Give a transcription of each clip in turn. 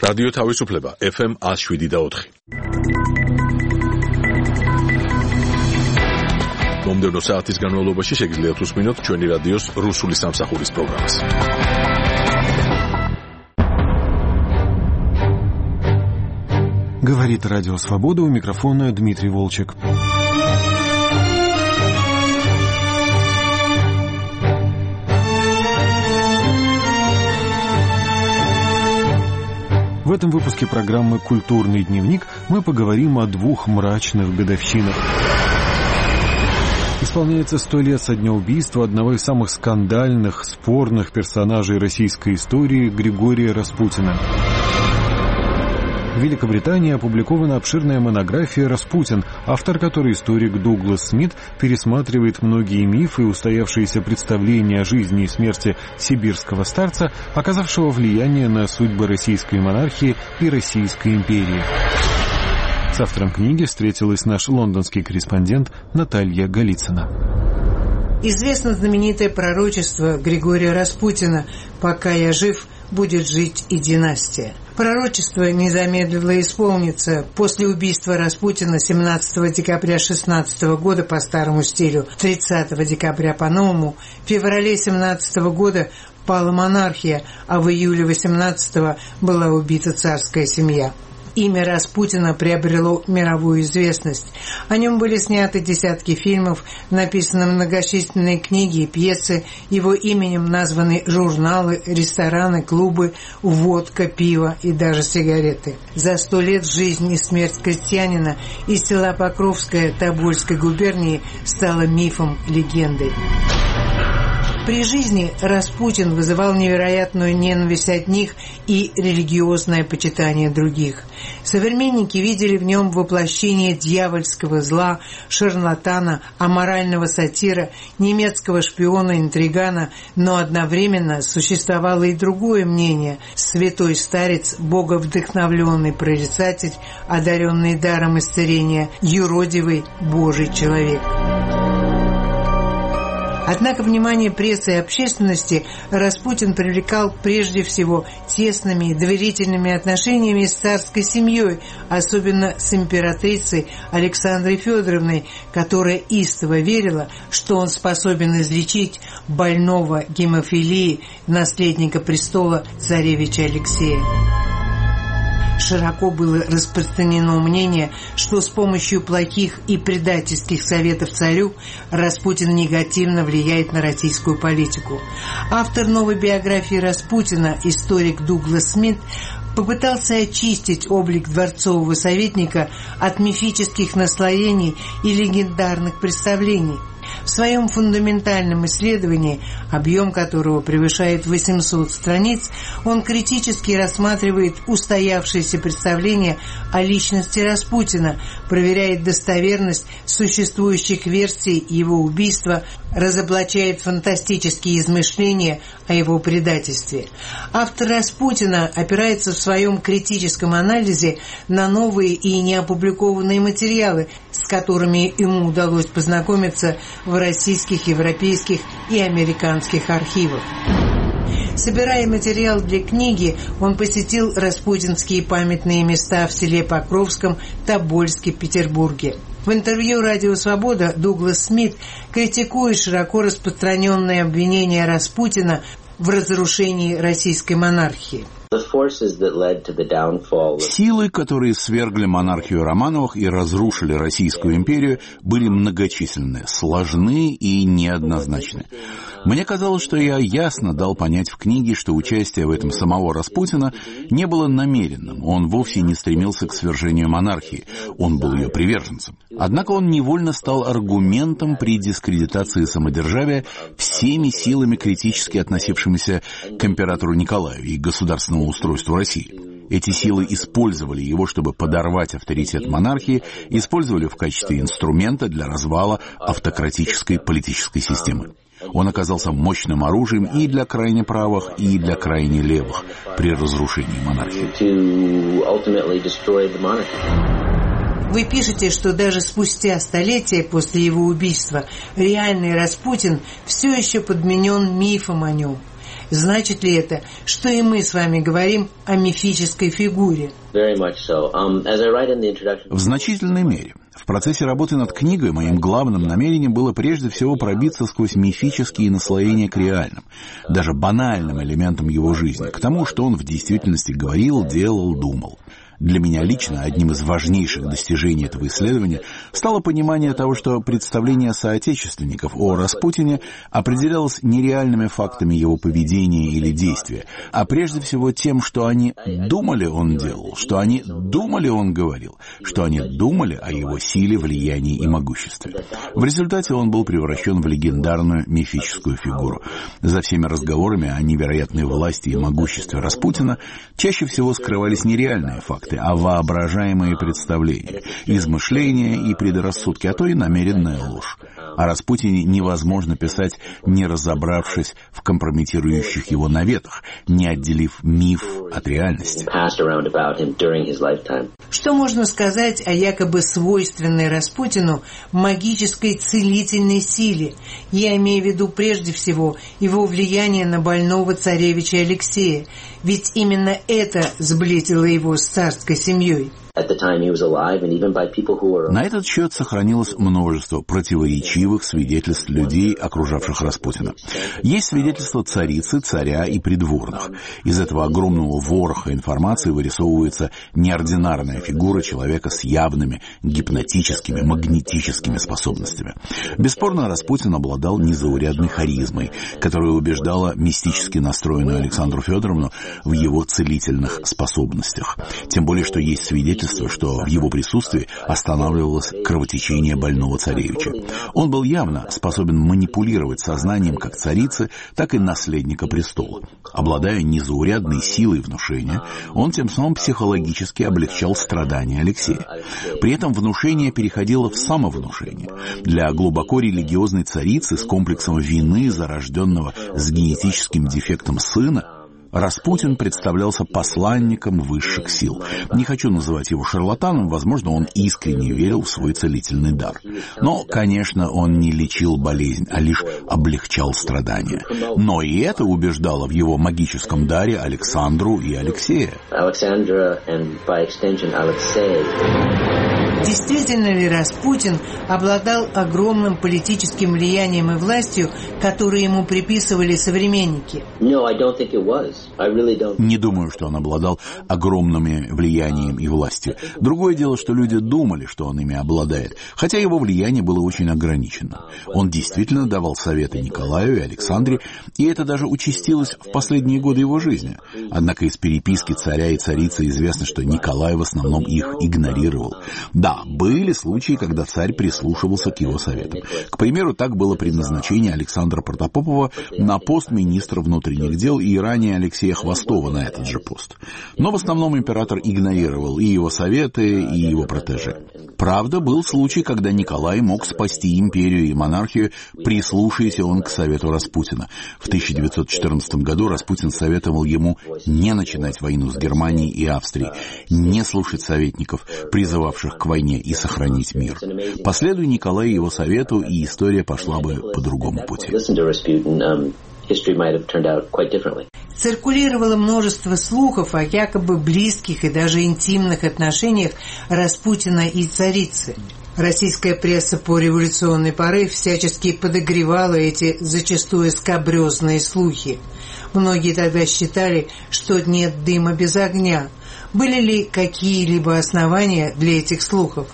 რადიო თავისუფლება FM 107.4. მომდევნო საათის განმავლობაში შეგიძლიათ უსმინოთ ჩვენი რადიოს რუსული სამსახურის პროგრამას. Говорит Радио Свобода, у микрофона Дмитрий Волчек. В этом выпуске программы «Культурный дневник» мы поговорим о двух мрачных годовщинах. Исполняется 100 лет со дня убийства одного из самых скандальных, спорных персонажей российской истории Григория Распутина. В Великобритании опубликована обширная монография «Распутин», автор которой историк Дуглас Смит пересматривает многие мифы и устоявшиеся представления о жизни и смерти сибирского старца, оказавшего влияние на судьбы российской монархии и Российской империи. С автором книги встретилась наш лондонский корреспондент Наталья Голицына. Известно знаменитое пророчество Григория Распутина «Пока я жив, будет жить и династия». Пророчество не замедлило исполниться. После убийства Распутина 17 декабря 16 года по старому стилю, 30 декабря по новому, в феврале 17 года пала монархия, а в июле 18 была убита царская семья. Имя Распутина приобрело мировую известность. О нем были сняты десятки фильмов, написаны многочисленные книги и пьесы, его именем названы журналы, рестораны, клубы, водка, пиво и даже сигареты. За 100 лет жизнь и смерть крестьянина из села Покровское Тобольской губернии стала мифом, легендой. При жизни Распутин вызывал невероятную ненависть одних и религиозное почитание других. Современники видели в нем воплощение дьявольского зла, шарлатана, аморального сатира, немецкого шпиона-интригана, но одновременно существовало и другое мнение – святой старец, боговдохновленный прорицатель, одаренный даром исцеления, юродивый Божий человек. Однако внимание прессы и общественности Распутин привлекал прежде всего тесными и доверительными отношениями с царской семьей, особенно с императрицей Александрой Федоровной, которая истово верила, что он способен излечить больного гемофилией наследника престола царевича Алексея. Широко было распространено мнение, что с помощью плохих и предательских советов царю Распутин негативно влияет на российскую политику. Автор новой биографии Распутина, историк Дуглас Смит, попытался очистить облик дворцового советника от мифических наслоений и легендарных представлений. В своем фундаментальном исследовании, объем которого превышает 800 страниц, он критически рассматривает устоявшиеся представления о личности Распутина, проверяет достоверность существующих версий его убийства, разоблачает фантастические измышления о его предательстве. Автор Распутина опирается в своем критическом анализе на новые и неопубликованные материалы, с которыми ему удалось познакомиться в российских, европейских и американских архивах. Собирая материал для книги, он посетил распутинские памятные места в селе Покровском, Тобольске, Петербурге. В интервью «Радио Свобода» Дуглас Смит критикует широко распространенные обвинения Распутина в разрушении российской монархии. Силы, которые свергли монархию Романовых и разрушили Российскую империю, были многочисленны, сложны и неоднозначны. Мне казалось, что я ясно дал понять в книге, что участие в этом самого Распутина не было намеренным, он вовсе не стремился к свержению монархии, он был ее приверженцем. Однако он невольно стал аргументом при дискредитации самодержавия всеми силами, критически относившимися к императору Николаю и государственному устройству России. Эти силы использовали его, чтобы подорвать авторитет монархии, использовали в качестве инструмента для развала автократической политической системы. Он оказался мощным оружием и для крайне правых, и для крайне левых при разрушении монархии. Вы пишете, что даже спустя столетия после его убийства реальный Распутин все еще подменен мифом о нем. Значит ли это, что и мы с вами говорим о мифической фигуре? В значительной мере. В процессе работы над книгой моим главным намерением было прежде всего пробиться сквозь мифические наслоения к реальным, даже банальным элементам его жизни, к тому, что он в действительности говорил, делал, думал. Для меня лично одним из важнейших достижений этого исследования стало понимание того, что представление соотечественников о Распутине определялось не реальными фактами его поведения или действия, а прежде всего тем, что они думали он делал, что они думали он говорил, что они думали о его силе, влиянии и могуществе. В результате он был превращен в легендарную мифическую фигуру. За всеми разговорами о невероятной власти и могуществе Распутина чаще всего скрывались нереальные факты, а воображаемые представления, измышления и предрассудки, а то и намеренная ложь. О Распутине невозможно писать, не разобравшись в компрометирующих его наветах, не отделив миф от реальности. Что можно сказать о якобы свойственной Распутину магической целительной силе? Я имею в виду прежде всего его влияние на больного царевича Алексея, ведь именно это сблизило его с царской семьей. На этот счет сохранилось множество противоречивых свидетельств людей, окружавших Распутина. Есть свидетельства царицы, царя и придворных. Из этого огромного вороха информации вырисовывается неординарная фигура человека с явными гипнотическими, магнетическими способностями. Бесспорно, Распутин обладал незаурядной харизмой, которая убеждала мистически настроенную Александру Федоровну в его целительных способностях. Тем более, что есть свидетельства, что в его присутствии останавливалось кровотечение больного царевича. Он был явно способен манипулировать сознанием как царицы, так и наследника престола. Обладая незаурядной силой внушения, он тем самым психологически облегчал страдания Алексея. При этом внушение переходило в самовнушение. Для глубоко религиозной царицы с комплексом вины за рожденного с генетическим дефектом сына Распутин представлялся посланником высших сил. Не хочу называть его шарлатаном, возможно, он искренне верил в свой целительный дар. Но, конечно, он не лечил болезнь, а лишь облегчал страдания. Но и это убеждало в его магическом даре Александру и Алексея. Действительно ли Распутин обладал огромным политическим влиянием и властью, которые ему приписывали современники? Не думаю, что он обладал огромным влиянием и властью. Другое дело, что люди думали, что он ими обладает, хотя его влияние было очень ограничено. Он действительно давал советы Николаю и Александре, и это даже участилось в последние годы его жизни. Однако из переписки царя и царицы известно, что Николай в основном их игнорировал. Да, были случаи, когда царь прислушивался к его советам. К примеру, так было при назначении Александра Протопопова на пост министра внутренних дел и ранее Алексея Хвостова на этот же пост. Но в основном император игнорировал и его советы, и его протеже. Правда, был случай, когда Николай мог спасти империю и монархию, прислушаясь он к совету Распутина. В 1914 году Распутин советовал ему не начинать войну с Германией и Австрией, не слушать советников, призывавших к войне, и сохранить мир. Последуя Николаю и его совету, и история пошла бы по другому пути. Циркулировало множество слухов о якобы близких и даже интимных отношениях Распутина и царицы. Российская пресса по революционной поры всячески подогревала эти зачастую скабрезные слухи. Многие тогда считали, что нет дыма без огня. Были ли какие-либо основания для этих слухов?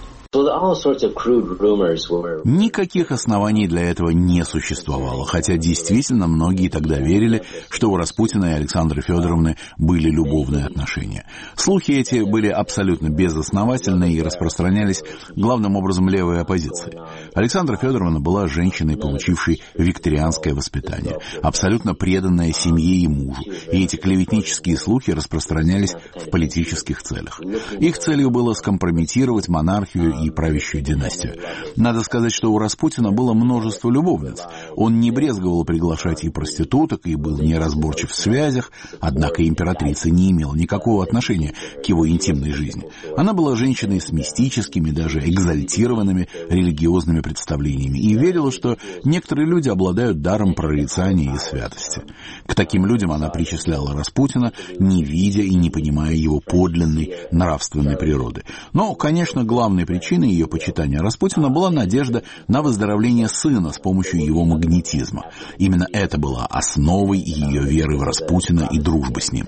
Никаких оснований для этого не существовало, хотя действительно многие тогда верили, что у Распутина и Александры Федоровны были любовные отношения. Слухи эти были абсолютно безосновательны и распространялись главным образом левой оппозицией. Александра Федоровна была женщиной, получившей викторианское воспитание, абсолютно преданная семье и мужу, и эти клеветнические слухи распространялись в политических целях. Их целью было скомпрометировать монархию и правящую династию. Надо сказать, что у Распутина было множество любовниц. Он не брезговал приглашать и проституток, и был неразборчив в связях, однако императрица не имела никакого отношения к его интимной жизни. Она была женщиной с мистическими, даже экзальтированными религиозными представлениями и верила, что некоторые люди обладают даром прорицания и святости. К таким людям она причисляла Распутина, не видя и не понимая его подлинной нравственной природы. Но, конечно, главной причиной ее почитания Распутина была надежда на выздоровление сына с помощью его магнетизма. Именно это было основой ее веры в Распутина и дружбы с ним.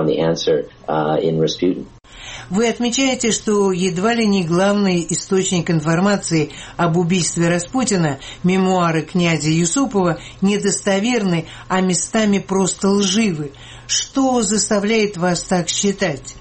Вы отмечаете, что едва ли не главный источник информации об убийстве Распутина, мемуары князя Юсупова, недостоверны, а местами просто лживы. Что заставляет вас так считать?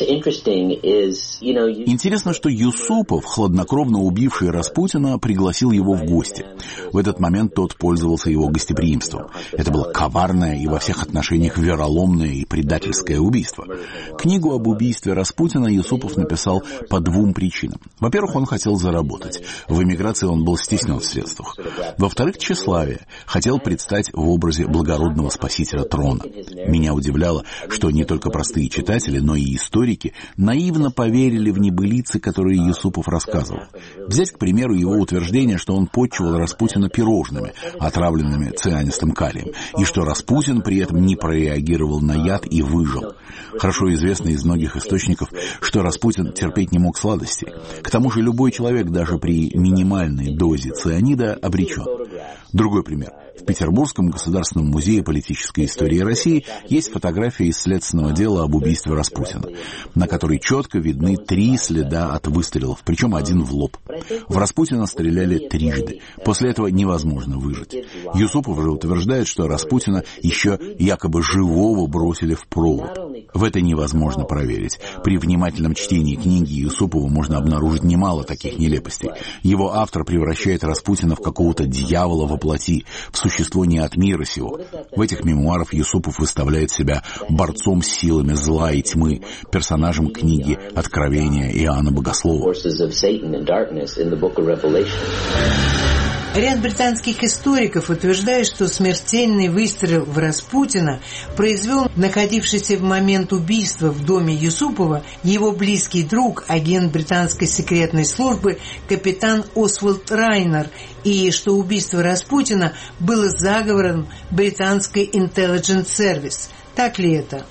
Интересно, что Юсупов, хладнокровно убивший Распутина, пригласил его в гости. В этот момент тот пользовался его гостеприимством. Это было коварное и во всех отношениях вероломное и предательское убийство. Книгу об убийстве Распутина Юсупов написал по двум причинам. Во-первых, он хотел заработать. В эмиграции он был стеснен в средствах. Во-вторых, тщеславие. Хотел предстать в образе благородного спасителя трона. Меня удивляло, что не только простые читатели, но и историки наивно поверили в небылицы, которые Юсупов рассказывал. Взять, к примеру, его утверждение, что он почивал Распутина пирожными, отравленными цианистым калием, и что Распутин при этом не прореагировал на яд и выжил. Хорошо известно из многих источников, что Распутин терпеть не мог сладостей. К тому же любой человек даже при минимальной дозе цианида обречен. Другой пример. В Петербургском государственном музее политической истории России есть фотография из следственного дела об убийстве Распутина, на которой четко видны 3 следа от выстрелов, причем один в лоб. В Распутина стреляли 3. После этого невозможно выжить. Юсупов же утверждает, что Распутина еще якобы живого бросили в провод. В это невозможно проверить. При внимательном чтении книги Юсупова можно обнаружить немало таких нелепостей. Его автор превращает Распутина в какого-то дьявола во плоти, в существо не от мира сего. В этих мемуарах Юсупов выставляет себя борцом с силами зла и тьмы, персонажем книги «Откровения» Иоанна Богослова. Ряд британских историков утверждает, что смертельный выстрел в Распутина произвел находившийся в момент убийства в доме Юсупова его близкий друг, агент британской секретной службы капитан Освальд Райнер, и что убийство Распутина было заговором британской Intelligence Service. Так ли это?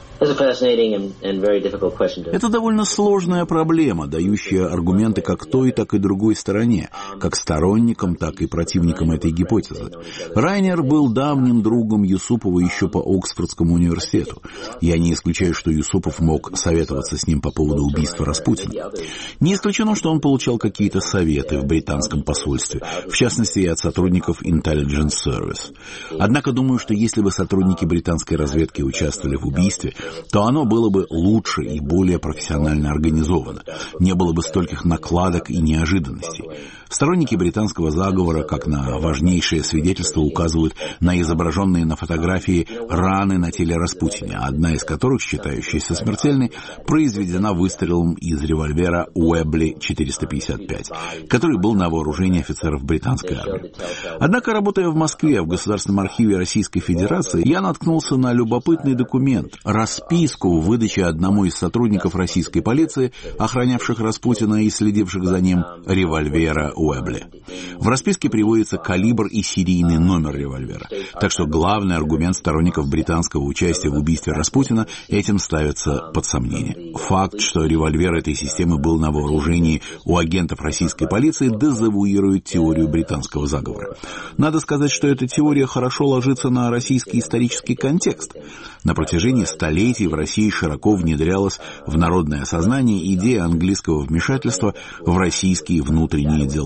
Это довольно сложная проблема, дающая аргументы как той, так и другой стороне, как сторонникам, так и противникам этой гипотезы. Райнер был давним другом Юсупова еще по Оксфордскому университету. Я не исключаю, что Юсупов мог советоваться с ним по поводу убийства Распутина. Не исключено, что он получал какие-то советы в британском посольстве, в частности и от сотрудников Intelligence Service. Однако думаю, что если бы сотрудники британской разведки участвовали в убийстве, то оно было бы лучше и более профессионально организовано. Не было бы стольких накладок и неожиданностей. Сторонники британского заговора, как на важнейшее свидетельство, указывают на изображенные на фотографии раны на теле Распутина, одна из которых, считающаяся смертельной, произведена выстрелом из револьвера Уэбли 455, который был на вооружении офицеров британской армии. Однако, работая в Москве, в Государственном архиве Российской Федерации, я наткнулся на любопытный документ, расписку в выдаче одному из сотрудников российской полиции, охранявших Распутина и следивших за ним, револьвера Уэбли. В расписке приводится калибр и серийный номер револьвера. Так что главный аргумент сторонников британского участия в убийстве Распутина этим ставится под сомнение. Факт, что револьвер этой системы был на вооружении у агентов российской полиции, дезавуирует теорию британского заговора. Надо сказать, что эта теория хорошо ложится на российский исторический контекст. На протяжении столетий в России широко внедрялась в народное сознание идея английского вмешательства в российские внутренние дела.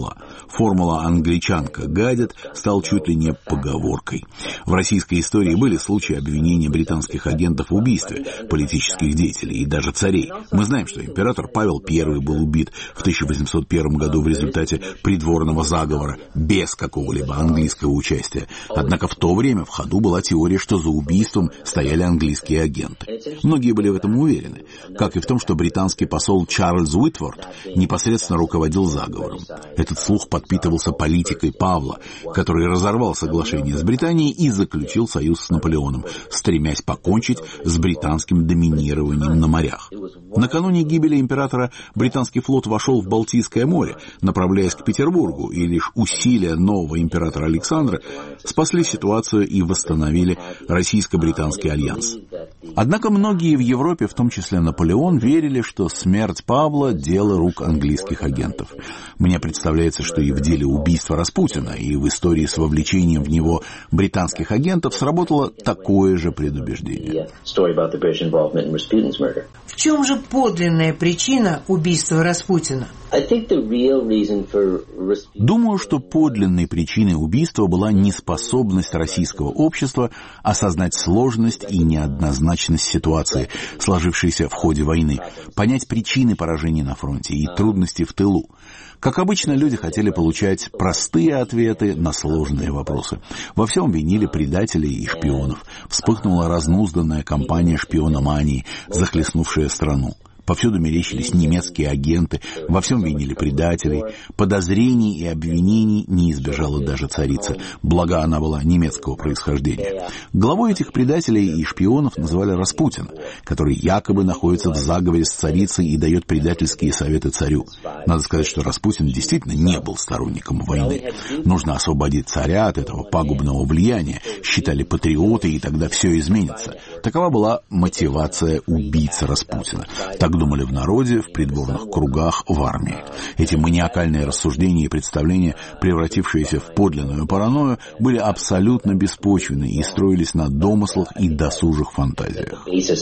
была. Формула «англичанка гадит» стала чуть ли не поговоркой. В российской истории были случаи обвинения британских агентов в убийстве политических деятелей и даже царей. Мы знаем, что император Павел I был убит в 1801 году в результате придворного заговора без какого-либо английского участия. Однако в то время в ходу была теория, что за убийством стояли английские агенты. Многие были в этом уверены, как и в том, что британский посол Чарльз Уитворд непосредственно руководил заговором. Этот слух подпитывался политикой Павла, который разорвал соглашение с Британией и заключил союз с Наполеоном, стремясь покончить с британским доминированием на морях. Накануне гибели императора британский флот вошел в Балтийское море, направляясь к Петербургу, и лишь усилия нового императора Александра спасли ситуацию и восстановили российско-британский альянс. Однако многие в Европе, в том числе Наполеон, верили, что смерть Павла – дело рук английских агентов. Мне представляется, что и в деле убийства Распутина, и в истории с вовлечением в него британских агентов сработало такое же предубеждение. В чем же подлинная причина убийства Распутина? Думаю, что подлинной причиной убийства была неспособность российского общества осознать сложность и неоднозначность ситуации, сложившейся в ходе войны, понять причины поражений на фронте и трудности в тылу. Как обычно, люди хотели получать простые ответы на сложные вопросы. Во всем винили предателей и шпионов. Вспыхнула разнузданная кампания шпиономании, захлестнувшая страну. Повсюду мерещились немецкие агенты, во всем винили предателей. Подозрений и обвинений не избежала даже царица, благо она была немецкого происхождения. Главой этих предателей и шпионов называли Распутина, который якобы находится в заговоре с царицей и дает предательские советы царю. Надо сказать, что Распутин действительно не был сторонником войны. Нужно освободить царя от этого пагубного влияния, считали патриоты, и тогда все изменится. Такова была мотивация убийцы Распутина. Так думали в народе, в придворных кругах, в армии. Эти маниакальные рассуждения и представления, превратившиеся в подлинную паранойю, были абсолютно беспочвенны и строились на домыслах и досужих фантазиях.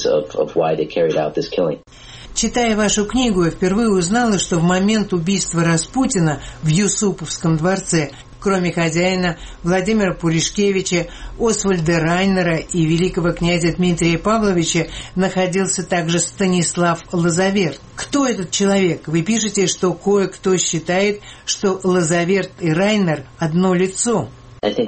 Читая вашу книгу, я впервые узнала, что в момент убийства Распутина в Юсуповском дворце, кроме хозяина Владимира Пуришкевича, Освальда Райнера и великого князя Дмитрия Павловича, находился также Станислав Лазаверт. Кто этот человек? Вы пишете, что кое-кто считает, что Лазаверт и Райнер одно лицо. Это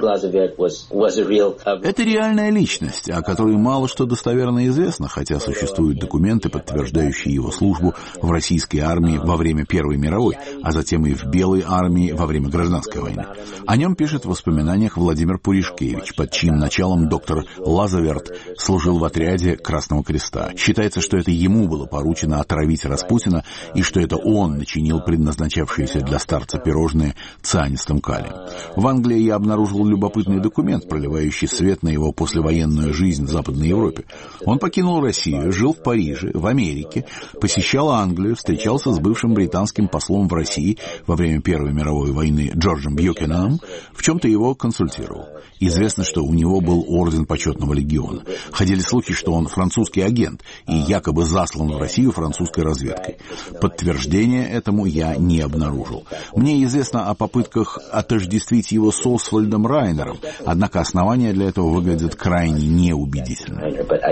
реальная личность, о которой мало что достоверно известно, хотя существуют документы, подтверждающие его службу в российской армии во время Первой мировой, а затем и в Белой армии во время Гражданской войны. О нем пишет в воспоминаниях Владимир Пуришкевич, под чьим началом доктор Лазаверт служил в отряде Красного Креста. Считается, что это ему было поручено отравить Распутина, и что это он начинил предназначавшиеся для старца пирожные цианистым калием. В Англии я обнаружил любопытный документ, проливающий свет на его послевоенную жизнь в Западной Европе. Он покинул Россию, жил в Париже, в Америке, посещал Англию, встречался с бывшим британским послом в России во время Первой мировой войны Джорджем Бьюкененом, в чем-то его консультировал. Известно, что у него был орден почетного легиона. Ходили слухи, что он французский агент и якобы заслан в Россию французской разведкой. Подтверждения этому я не обнаружил. Мне известно о попытках отождествить его с Освальдом Райнером, однако основания для этого выглядят крайне неубедительно.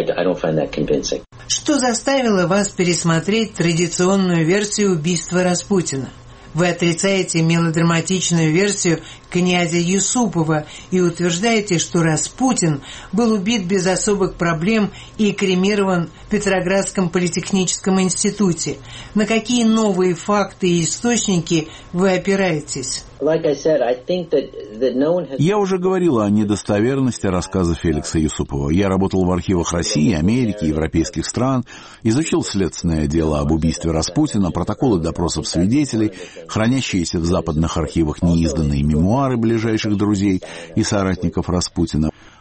Что заставило вас пересмотреть традиционную версию убийства Распутина? Вы отрицаете мелодраматичную версию князя Юсупова и утверждаете, что Распутин был убит без особых проблем и кремирован в Петроградском политехническом институте. На какие новые факты и источники вы опираетесь? Я уже говорил о недостоверности рассказа Феликса Юсупова. Я работал в архивах России, Америки, европейских стран, изучил следственное дело об убийстве Распутина, протоколы допросов свидетелей, хранящиеся в западных архивах неизданные мемуары ближайших друзей и соратников Распутина.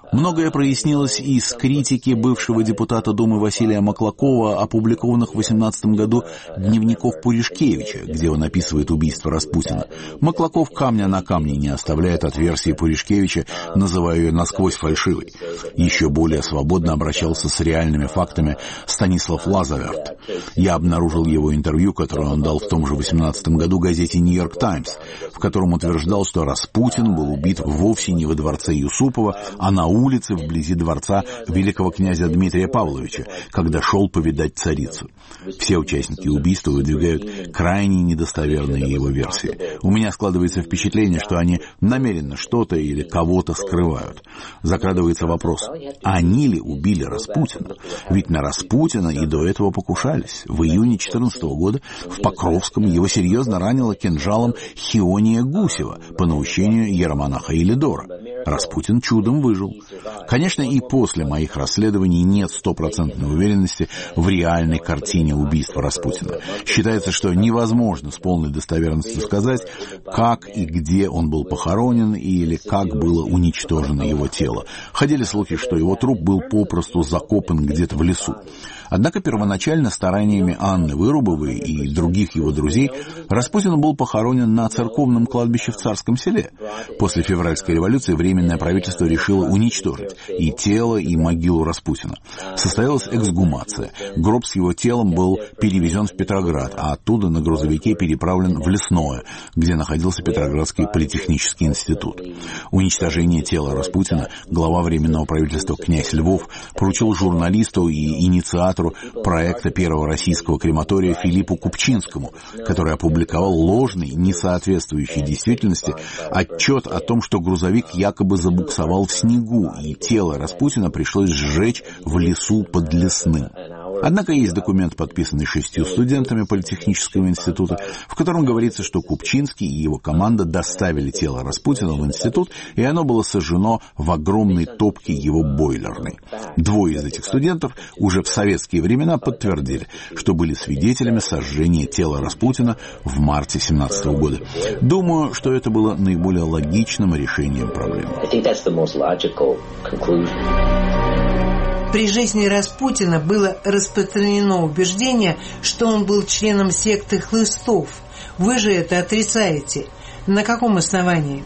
Многое прояснилось из критики бывшего депутата Думы Василия Маклакова, опубликованных в 2018 году дневников Пуришкевича, где он описывает убийство Распутина. Маклаков камня на камне не оставляет от версии Пуришкевича, называя ее насквозь фальшивой. Еще более свободно обращался с реальными фактами Станислав Лазаверт. Я обнаружил его интервью, которое он дал в том же 2018 году газете «Нью-Йорк Таймс», в котором утверждал, что Распутин был убит вовсе не во дворце Юсупова, а на улице вблизи дворца великого князя Дмитрия Павловича, когда шел повидать царицу. Все участники убийства выдвигают крайне недостоверные его версии. У меня складывается впечатление, что они намеренно что-то или кого-то скрывают. Закрадывается вопрос, они ли убили Распутина? Ведь на Распутина и до этого покушались. В июне 2014 года в Покровском его серьезно ранило кинжалом Хиония Гусева по наущению иеромонаха Илидора. Распутин чудом выжил. Конечно, и после моих расследований нет стопроцентной уверенности в реальной картине убийства Распутина. Считается, что невозможно с полной достоверностью сказать, как и где он был похоронен или как было уничтожено его тело. Ходили слухи, что его труп был попросту закопан где-то в лесу. Однако первоначально стараниями Анны Вырубовой и других его друзей Распутин был похоронен на церковном кладбище в Царском Селе. После февральской революции Временное правительство решило уничтожить и тело, и могилу Распутина. Состоялась эксгумация. Гроб с его телом был перевезен в Петроград, а оттуда на грузовике переправлен в Лесное, где находился Петроградский политехнический институт. Уничтожение тела Распутина глава Временного правительства князь Львов поручил журналисту и инициатору проекта первого российского крематория Филиппу Купчинскому, который опубликовал ложный, не соответствующий действительности, отчет о том, что грузовик якобы забуксовал в снегу, и тело Распутина пришлось сжечь в лесу под Лесным. Однако есть документ, подписанный 6 студентами Политехнического института, в котором говорится, что Купчинский и его команда доставили тело Распутина в институт, и оно было сожжено в огромной топке его бойлерной. 2 из этих студентов уже в советские времена подтвердили, что были свидетелями сожжения тела Распутина в марте 1917 года. Думаю, что это было наиболее логичным решением проблемы. При жизни Распутина было распространено убеждение, что он был членом секты хлыстов. Вы же это отрицаете. На каком основании?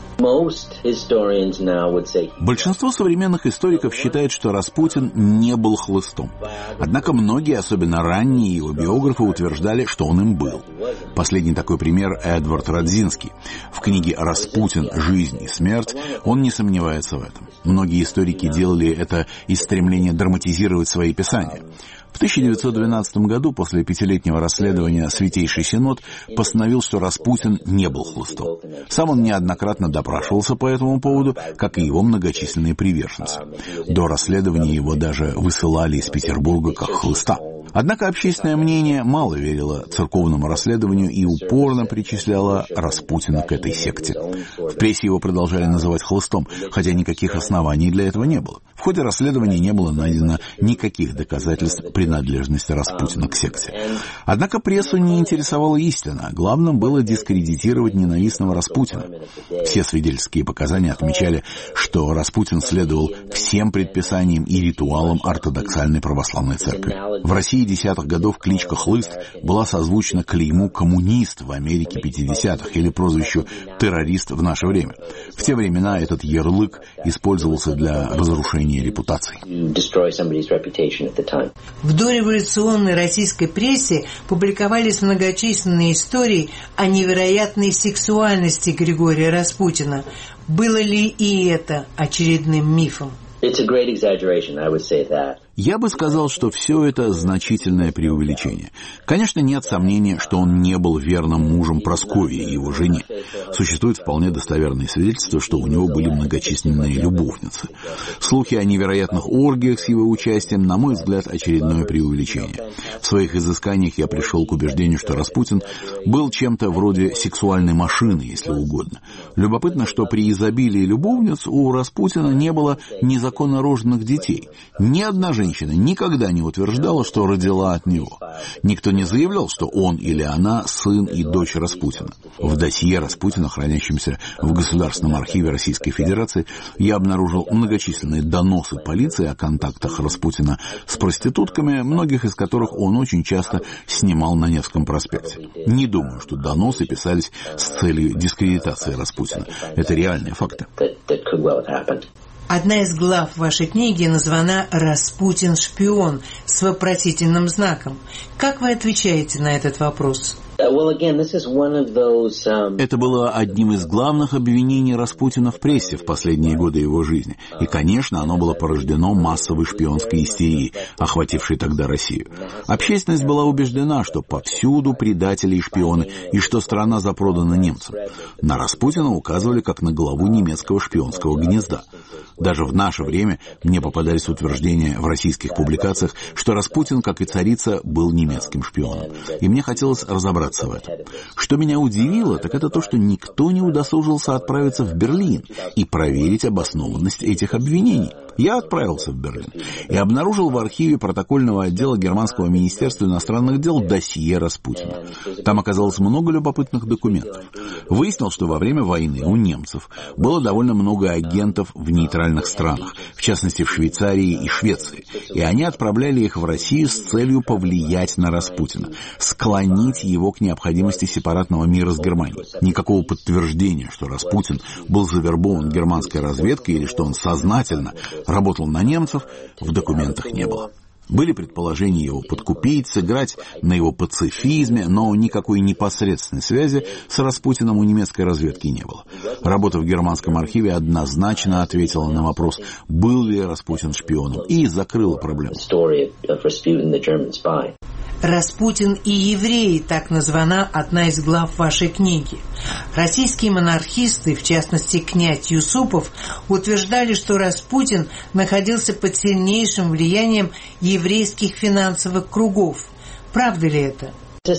Большинство современных историков считает, что Распутин не был хлыстом. Однако многие, особенно ранние его биографы, утверждали, что он им был. Последний такой пример — Эдвард Радзинский. В книге «Распутин. Жизнь и смерть» он не сомневается в этом. Многие историки делали это из стремления драматизировать свои писания. В 1912 году, после 5-летнего расследования, Святейший Синод постановил, что Распутин не был хлыстом. Сам он неоднократно допрашивался по этому поводу, как и его многочисленные приверженцы. До расследования его даже высылали из Петербурга как хлыста. Однако общественное мнение мало верило церковному расследованию и упорно причисляло Распутина к этой секте. В прессе его продолжали называть хлыстом, хотя никаких оснований для этого не было. В ходе расследования не было найдено никаких доказательств принадлежности Распутина к секте. Однако прессу не интересовала истина. Главным было дискредитировать ненавистного Распутина. Все свидетельские показания отмечали, что Распутин следовал всем предписаниям и ритуалам ортодоксальной православной церкви. В России 10-х годов кличка «Хлыст» была созвучна клейму «коммунист» в Америке 50-х или прозвищу «террорист» в наше время. В те времена этот ярлык использовался для разрушения репутации. В дореволюционной российской прессе публиковались многочисленные истории о невероятной сексуальности Григория Распутина. Было ли и это очередным мифом? Я бы сказал, что все это значительное преувеличение. Конечно, нет сомнения, что он не был верным мужем Прасковьи и его жене. Существует вполне достоверные свидетельства, что у него были многочисленные любовницы. Слухи о невероятных оргиях с его участием, на мой взгляд, очередное преувеличение. В своих изысканиях я пришел к убеждению, что Распутин был чем-то вроде сексуальной машины, если угодно. Любопытно, что при изобилии любовниц у Распутина не было незаконно рожденных детей. Ни одна женщина женщина никогда не утверждала, что родила от него. Никто не заявлял, что он или она сын и дочь Распутина. В досье Распутина, хранящемся в Государственном архиве Российской Федерации, я обнаружил многочисленные доносы полиции о контактах Распутина с проститутками, многих из которых он очень часто снимал на Невском проспекте. Не думаю, что доносы писались с целью дискредитации Распутина. Это реальные факты. Одна из глав вашей книги названа «Распутин шпион» с вопросительным знаком. Как вы отвечаете на этот вопрос? Это было одним из главных обвинений Распутина в прессе в последние годы его жизни. И, конечно, оно было порождено массовой шпионской истерией, охватившей тогда Россию. Общественность была убеждена, что повсюду предатели и шпионы, и что страна запродана немцам. На Распутина указывали как на главу немецкого шпионского гнезда. Даже в наше время мне попадались утверждения в российских публикациях, что Распутин, как и царица, был немецким шпионом. И мне хотелось разобраться в этом. Что меня удивило, так это то, что никто не удосужился отправиться в Берлин и проверить обоснованность этих обвинений. Я отправился в Берлин и обнаружил в архиве протокольного отдела Германского министерства иностранных дел досье Распутина. Там оказалось много любопытных документов. Выяснил, что во время войны у немцев было довольно много агентов в нейтральных странах, в частности в Швейцарии и Швеции, и они отправляли их в Россию с целью повлиять на Распутина, склонить его к необходимости сепаратного мира с Германией. Никакого подтверждения, что Распутин был завербован германской разведкой или что он сознательно работал на немцев, в документах не было. Были предположения его подкупить, сыграть на его пацифизме, но никакой непосредственной связи с Распутиным у немецкой разведки не было. Работа в германском архиве однозначно ответила на вопрос, был ли Распутин шпионом, и закрыла проблему. «Распутин и евреи» — так названа одна из глав вашей книги. Российские монархисты, в частности князь Юсупов, утверждали, что Распутин находился под сильнейшим влиянием еврейских финансовых кругов. Правда ли это?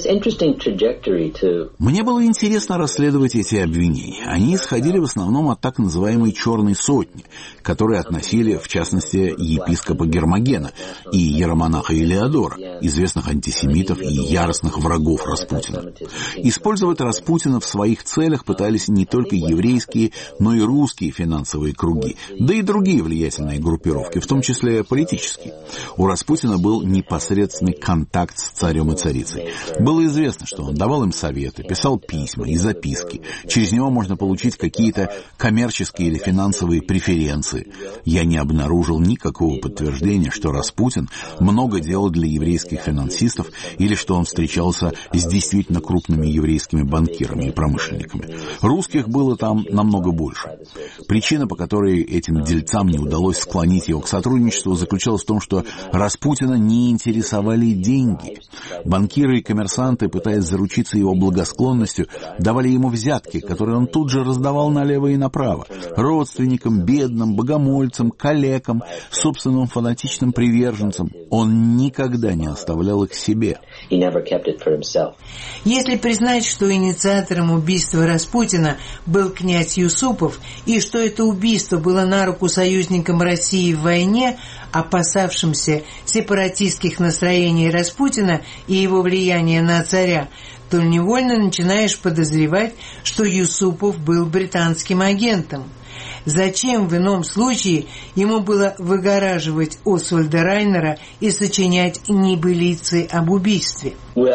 Мне было интересно расследовать эти обвинения. Они исходили в основном от так называемой «черной сотни», которые относили, в частности, епископа Гермогена и иеромонаха Илеодора, известных антисемитов и яростных врагов Распутина. Использовать Распутина в своих целях пытались не только еврейские, но и русские финансовые круги, да и другие влиятельные группировки, в том числе политические. У Распутина был непосредственный контакт с царем и царицей. Было известно, что он давал им советы, писал письма и записки. Через него можно получить какие-то коммерческие или финансовые преференции. Я не обнаружил никакого подтверждения, что Распутин много делал для еврейских финансистов или что он встречался с действительно крупными еврейскими банкирами и промышленниками. Русских было там намного больше. Причина, по которой этим дельцам не удалось склонить его к сотрудничеству, заключалась в том, что Распутина не интересовали деньги. Банкиры и коммерсанты, пытаясь заручиться его благосклонностью, давали ему взятки, которые он тут же раздавал налево и направо. Родственникам, бедным, богомольцам, калекам, собственным фанатичным приверженцам. Он никогда не оставлял их себе. Если признать, что инициатором убийства Распутина был князь Юсупов, и что это убийство было на руку союзникам России в войне, опасавшимся сепаратистских настроений Распутина и его влияния на царя, то невольно начинаешь подозревать, что Юсупов был британским агентом. Зачем в ином случае ему было выгораживать Освальда Райнера и сочинять небылицы об убийстве?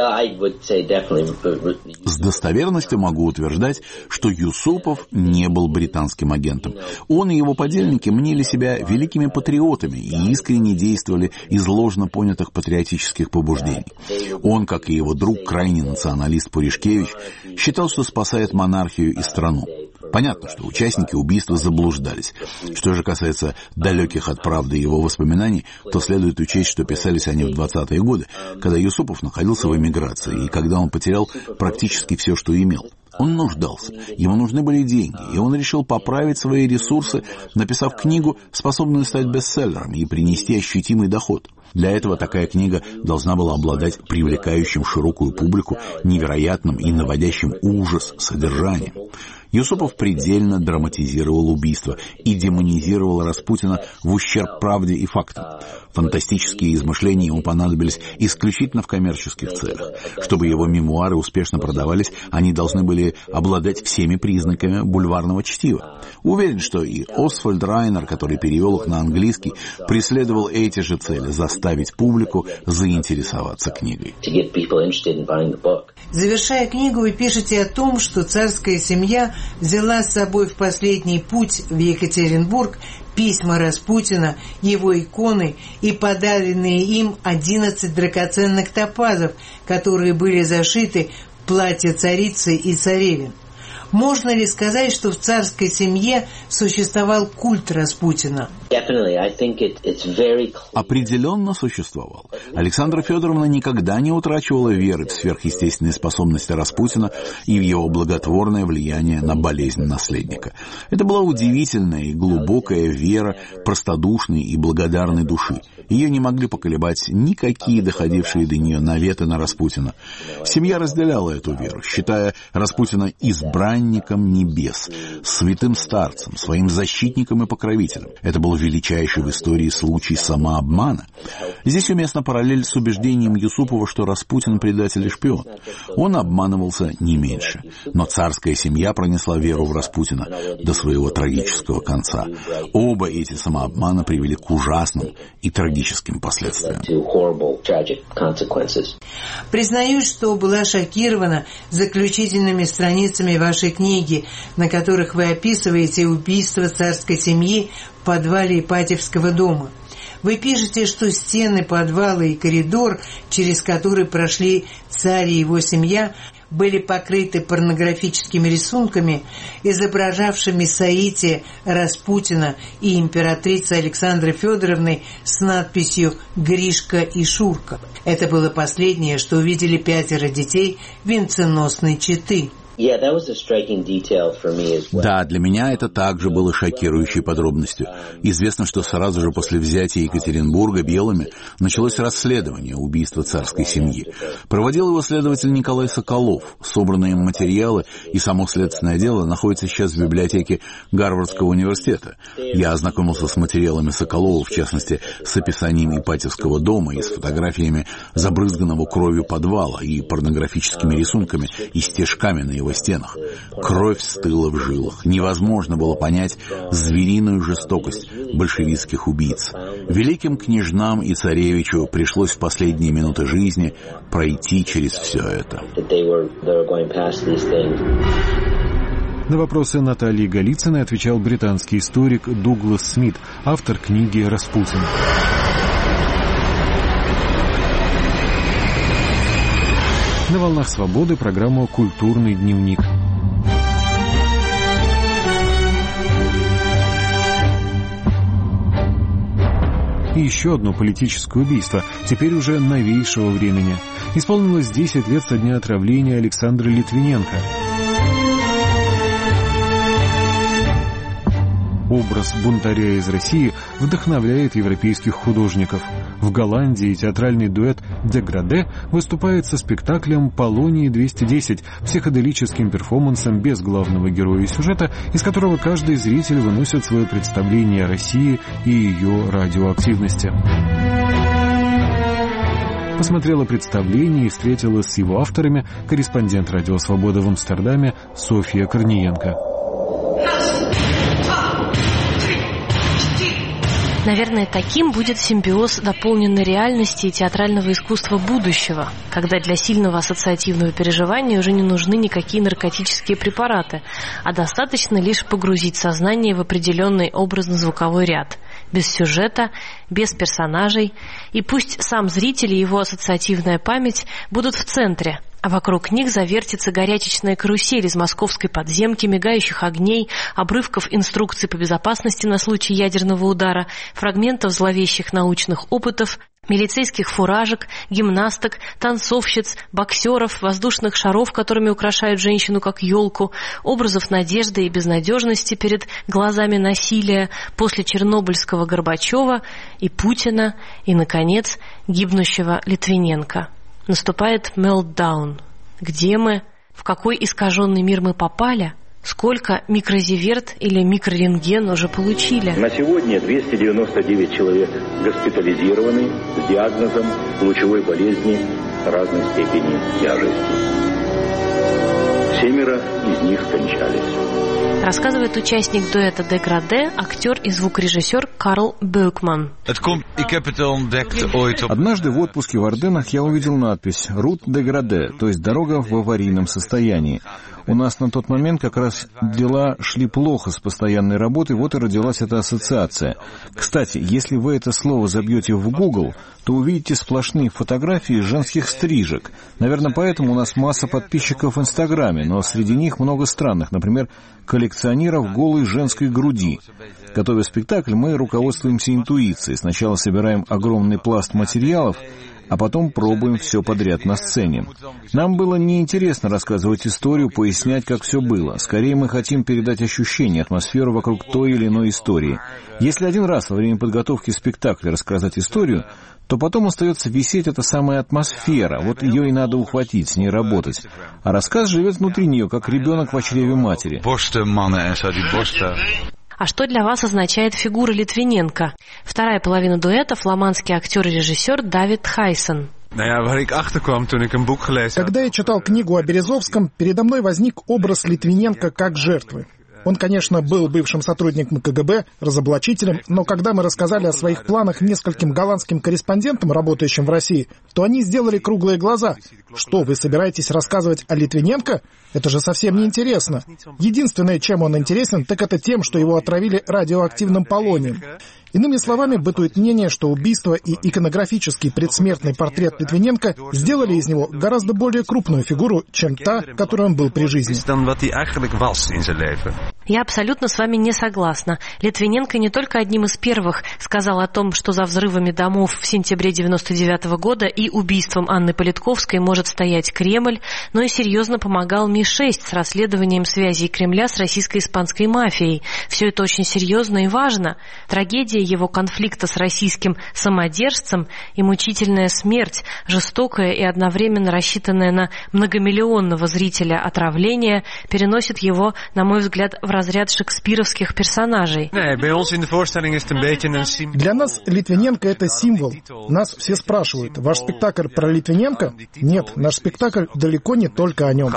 С достоверностью могу утверждать, что Юсупов не был британским агентом. Он и его подельники мнили себя великими патриотами и искренне действовали из ложно понятых патриотических побуждений. Он, как и его друг, крайний националист Пуришкевич, считал, что спасает монархию и страну. Понятно, что участники убийства заблуждались. Что же касается далеких от правды его воспоминаний, то следует учесть, что писались они в 20-е годы, когда Юсупов находился в эмиграции и когда он потерял практически все, что имел. Он нуждался, ему нужны были деньги, и он решил поправить свои ресурсы, написав книгу, способную стать бестселлером и принести ощутимый доход. Для этого такая книга должна была обладать привлекающим широкую публику невероятным и наводящим ужас содержанием. Юсупов предельно драматизировал убийство и демонизировал Распутина в ущерб правде и фактам. Фантастические измышления ему понадобились исключительно в коммерческих целях. Чтобы его мемуары успешно продавались, они должны были обладать всеми признаками бульварного чтива. Уверен, что и Освальд Райнер, который перевел их на английский, преследовал эти же цели – заставить публику заинтересоваться книгой. Завершая книгу, вы пишете о том, что царская семья взяла с собой в последний путь в Екатеринбург письма Распутина, его иконы и подаренные им 11 драгоценных топазов, которые были зашиты в платье царицы и царевен. Можно ли сказать, что в царской семье существовал культ Распутина? Определенно существовал. Александра Федоровна никогда не утрачивала веры в сверхъестественные способности Распутина и в его благотворное влияние на болезнь наследника. Это была удивительная и глубокая вера простодушной и благодарной души. Ее не могли поколебать никакие доходившие до нее наветы на Распутина. Семья разделяла эту веру, считая Распутина избранником небес, святым старцем, своим защитником и покровителем. Это был величайший в истории случай самообмана. Здесь уместна параллель с убеждением Юсупова, что Распутин предатель и шпион. Он обманывался не меньше. Но царская семья пронесла веру в Распутина до своего трагического конца. Оба эти самообмана привели к ужасным и трагическим последствиям. Признаюсь, что была шокирована заключительными страницами вашей книги, на которых вы описываете убийство царской семьи в подвале Ипатьевского дома. Вы пишете, что стены подвала и коридор, через который прошли царь и его семья, были покрыты порнографическими рисунками, изображавшими соитие Распутина и императрицы Александры Федоровны с надписью «Гришка и Шурка». Это было последнее, что увидели 5 детей венценосной четы. Да, для меня это также было шокирующей подробностью. Известно, что сразу же после взятия Екатеринбурга белыми началось расследование убийства царской семьи. Проводил его следователь Николай Соколов. Собранные им материалы и само следственное дело находятся сейчас в библиотеке Гарвардского университета. Я ознакомился с материалами Соколова, в частности, с описанием Ипатьевского дома и с фотографиями забрызганного кровью подвала и порнографическими рисунками и стежками на его стенах. Кровь стыла в жилах. Невозможно было понять звериную жестокость большевистских убийц. Великим княжнам и царевичу пришлось в последние минуты жизни пройти через все это. На вопросы Натальи Голицыной отвечал британский историк Дуглас Смит, автор книги «Распутин». На волнах «Свободы» программа «Культурный дневник». И еще одно политическое убийство, теперь уже новейшего времени. Исполнилось 10 лет со дня отравления Александра Литвиненко. Образ бунтаря из России вдохновляет европейских художников. В Голландии театральный дуэт «Деграде» выступает со спектаклем «Полоний-210», психоделическим перформансом без главного героя и сюжета, из которого каждый зритель выносит свое представление о России и ее радиоактивности. Посмотрела представление и встретилась с его авторами корреспондент «Радио Свобода» в Амстердаме Софья Корниенко. Наверное, таким будет симбиоз дополненной реальности и театрального искусства будущего, когда для сильного ассоциативного переживания уже не нужны никакие наркотические препараты, а достаточно лишь погрузить сознание в определенный образно-звуковой ряд, без сюжета, без персонажей, и пусть сам зритель и его ассоциативная память будут в центре, а вокруг них завертится горячечная карусель из московской подземки, мигающих огней, обрывков инструкций по безопасности на случай ядерного удара, фрагментов зловещих научных опытов, Милицейских фуражек, гимнасток, танцовщиц, боксеров, воздушных шаров, которыми украшают женщину как елку, образов надежды и безнадежности перед глазами насилия, после чернобыльского Горбачева и Путина, и, наконец, гибнущего Литвиненко. Наступает мелтдаун. Где мы? В какой искаженный мир мы попали? Сколько микрозиверт или микрорентген уже получили? На сегодня 299 человек госпитализированы с диагнозом лучевой болезни разной степени тяжести. 7 из них скончались. Рассказывает участник дуэта «Деграде», актер и звукорежиссер Карл Бёкман. Однажды в отпуске в Арденнах я увидел надпись «Рут Деграде», то есть «Дорога в аварийном состоянии». У нас на тот момент как раз дела шли плохо с постоянной работой, вот и родилась эта ассоциация. Кстати, если вы это слово забьете в Google, то увидите сплошные фотографии женских стрижек. Наверное, поэтому у нас масса подписчиков в Инстаграме, но среди них много странных, например, коллекционеров голой женской груди. Готовя спектакль, мы руководствуемся интуицией. Сначала собираем огромный пласт материалов, а потом пробуем все подряд на сцене. Нам было неинтересно рассказывать историю, пояснять, как все было. Скорее, мы хотим передать ощущение, атмосферу вокруг той или иной истории. Если один раз во время подготовки спектакля рассказать историю, то потом остается висеть эта самая атмосфера. Вот ее и надо ухватить, с ней работать. А рассказ живет внутри нее, как ребенок в чреве матери. А что для вас означает фигура Литвиненко? Вторая половина дуэта — фламандский актер и режиссер Давид Хайсен. Когда я читал книгу о Березовском, передо мной возник образ Литвиненко как жертвы. Он, конечно, был бывшим сотрудником КГБ, разоблачителем, но когда мы рассказали о своих планах нескольким голландским корреспондентам, работающим в России, то они сделали круглые глаза. Что, вы собираетесь рассказывать о Литвиненко? Это же совсем не интересно. Единственное, чем он интересен, так это тем, что его отравили радиоактивным полонием. Иными словами, бытует мнение, что убийство и иконографический предсмертный портрет Литвиненко сделали из него гораздо более крупную фигуру, чем та, которой он был при жизни. Я абсолютно с вами не согласна. Литвиненко не только одним из первых сказал о том, что за взрывами домов в сентябре 1999 года и убийством Анны Политковской может стоять Кремль, но и серьезно помогал Ми-6 с расследованием связей Кремля с российско-испанской мафией. Все это очень серьезно и важно. Трагедия его конфликта с российским самодержцем и мучительная смерть, жестокая и одновременно рассчитанная на многомиллионного зрителя отравление, переносит его, на мой взгляд, в разряд шекспировских персонажей. Для нас Литвиненко — это символ. Нас все спрашивают, ваш спектакль про Литвиненко? Нет, наш спектакль далеко не только о нем.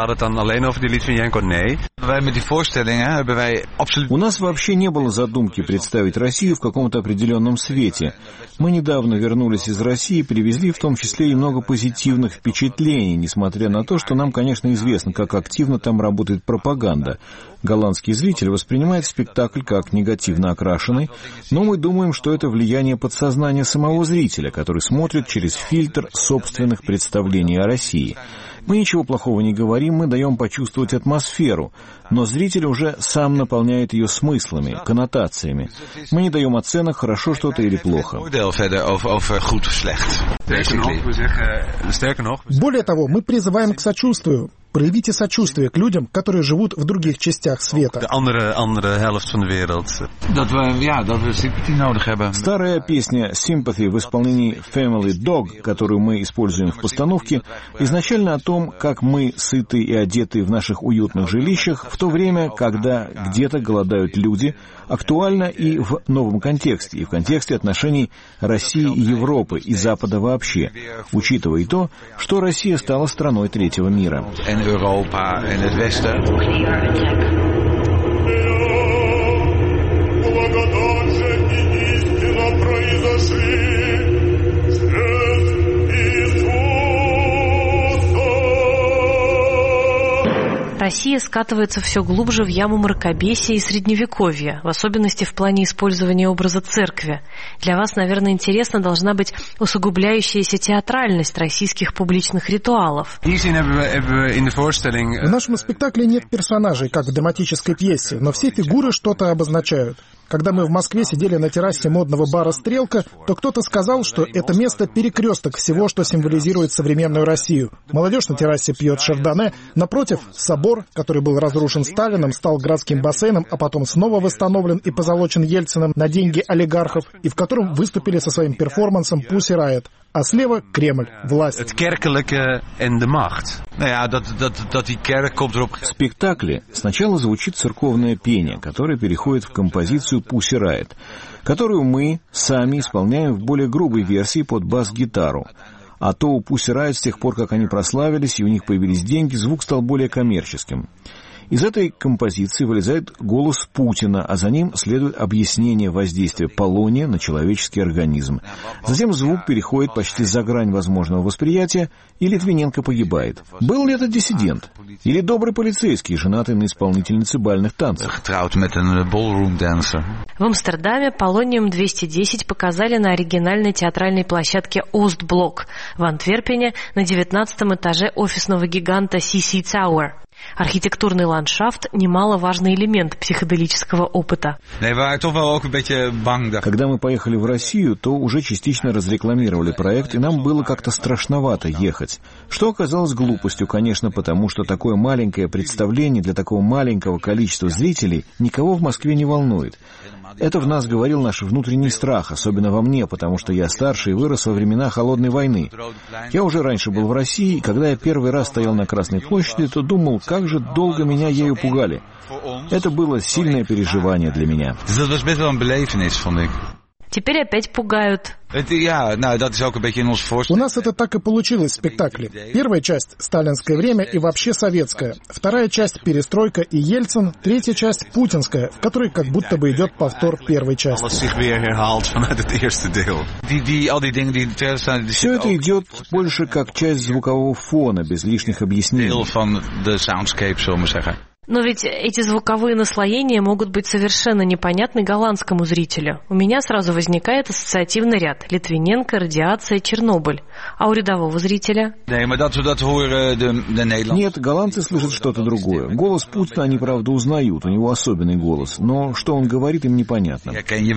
У нас вообще не было задумки представить Россию в каком-то определенном свете. Мы недавно вернулись из России и привезли в том числе и много позитивных впечатлений, несмотря на то, что нам, конечно, известно, как активно там работает пропаганда. Голландский зритель воспринимает спектакль как негативно окрашенный, но мы думаем, что это влияние подсознания самого зрителя, который смотрит через фильтр собственных представлений о России. Мы ничего плохого не говорим, мы даем почувствовать атмосферу, но зритель уже сам наполняет ее смыслами, коннотациями. Мы не даем оценок, хорошо что-то или плохо. Более того, мы призываем к сочувствию. Проявите сочувствие к людям, которые живут в других частях света. Старая песня «Sympathy» в исполнении Family Dog, которую мы используем в постановке, изначально о том, как мы сыты и одеты в наших уютных жилищах, в то время, когда где-то голодают люди, актуальна и в новом контексте, и в контексте отношений России и Европы, и Запада вообще, учитывая то, что Россия стала страной третьего мира. Europa en het Westen. Россия скатывается все глубже в яму мракобесия и средневековья, в особенности в плане использования образа церкви. Для вас, наверное, интересна должна быть усугубляющаяся театральность российских публичных ритуалов. В нашем спектакле нет персонажей, как в драматической пьесе, но все фигуры что-то обозначают. Когда мы в Москве сидели на террасе модного бара «Стрелка», то кто-то сказал, что это место — перекресток всего, что символизирует современную Россию. Молодежь на террасе пьет шардоне, напротив — собор, который был разрушен Сталином, стал городским бассейном, а потом снова восстановлен и позолочен Ельциным на деньги олигархов, и в котором выступили со своим перформансом Pussy Riot. А слева — Кремль, власть. В спектакле сначала звучит церковное пение, которое переходит в композицию Pussy Riot, которую мы сами исполняем в более грубой версии под бас-гитару. А то у Pussy Riot с тех пор, как они прославились и у них появились деньги, звук стал более коммерческим. Из этой композиции вылезает голос Путина, а за ним следует объяснение воздействия полония на человеческий организм. Затем звук переходит почти за грань возможного восприятия, и Литвиненко погибает. Был ли это диссидент? Или добрый полицейский, женатый на исполнительнице бальных танцев? В Амстердаме Полониум-210 показали на оригинальной театральной площадке Остблок, в Антверпене на 19-м этаже офисного гиганта CC Tower. Архитектурный ландшафт – немаловажный элемент психоделического опыта. Когда мы поехали в Россию, то уже частично разрекламировали проект, и нам было как-то страшновато ехать. Что оказалось глупостью, конечно, потому что такое маленькое представление для такого маленького количества зрителей никого в Москве не волнует. Это в нас говорил наш внутренний страх, особенно во мне, потому что я старше и вырос во времена Холодной войны. Я уже раньше был в России, и когда я первый раз стоял на Красной площади, то думал, как же долго меня ею пугали. Это было сильное переживание для меня. Теперь опять пугают. У нас это так и получилось в спектакле. Первая часть — сталинское время и вообще советская. Вторая часть — перестройка и Ельцин. Третья часть — путинская, в которой как будто бы идет повтор первой части. Все это идет больше как часть звукового фона, без лишних объяснений. Но ведь эти звуковые наслоения могут быть совершенно непонятны голландскому зрителю. У меня сразу возникает ассоциативный ряд: Литвиненко, радиация, Чернобыль. А у рядового зрителя? Нет, голландцы слышат что-то другое. Голос Путина они, правда, узнают, у него особенный голос. Но что он говорит, им непонятно.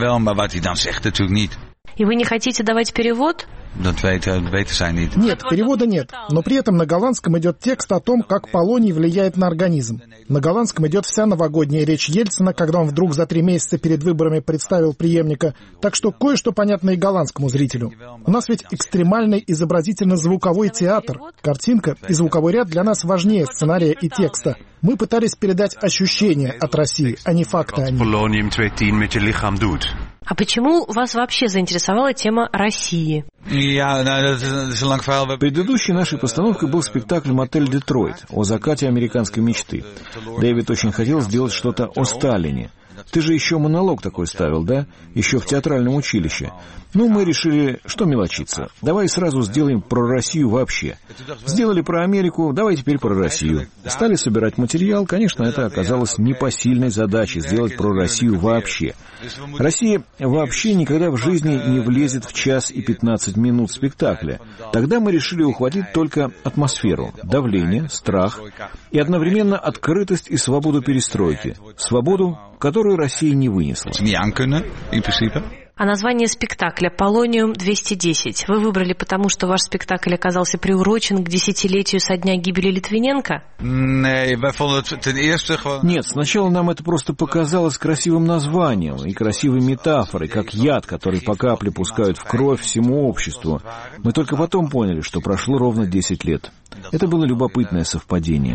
И вы не хотите давать перевод? Нет, перевода нет. Но при этом на голландском идет текст о том, как полоний влияет на организм. На голландском идет вся новогодняя речь Ельцина, когда он вдруг за 3 месяца перед выборами представил преемника. Так что кое-что понятно и голландскому зрителю. У нас ведь экстремальный изобразительно-звуковой театр. Картинка и звуковой ряд для нас важнее сценария и текста. Мы пытались передать ощущения от России, а не факты о ней. А почему вас вообще заинтересовала тема России? Предыдущей нашей постановкой был спектакль «Мотель Детройт» о закате американской мечты. Дэвид очень хотел сделать что-то о Сталине. Ты же еще монолог такой ставил, да? Еще в театральном училище. Ну, мы решили, что мелочиться. Давай сразу сделаем про Россию вообще. Сделали про Америку, давай теперь про Россию. Стали собирать материал. Конечно, это оказалось непосильной задачей сделать про Россию вообще. Россия вообще никогда в жизни не влезет в 1 час и 15 минут спектакля. Тогда мы решили ухватить только атмосферу, давление, страх и одновременно открытость и свободу перестройки. Свободу, которую Россия не вынесла. А название спектакля «Полониум-210» вы выбрали потому, что ваш спектакль оказался приурочен к 10-летию со дня гибели Литвиненко? Нет, сначала нам это просто показалось красивым названием и красивой метафорой, как яд, который по капле пускают в кровь всему обществу. Мы только потом поняли, что прошло ровно 10 лет. Это было любопытное совпадение.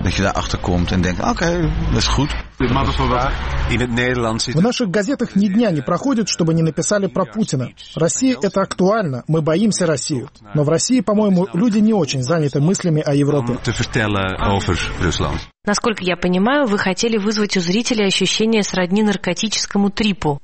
В наших газетах ни дня не проходит, чтобы не написали про Путина. Россия — это актуально, мы боимся Россию. Но в России, по-моему, люди не очень заняты мыслями о Европе. Насколько я понимаю, вы хотели вызвать у зрителей ощущение сродни наркотическому трипу.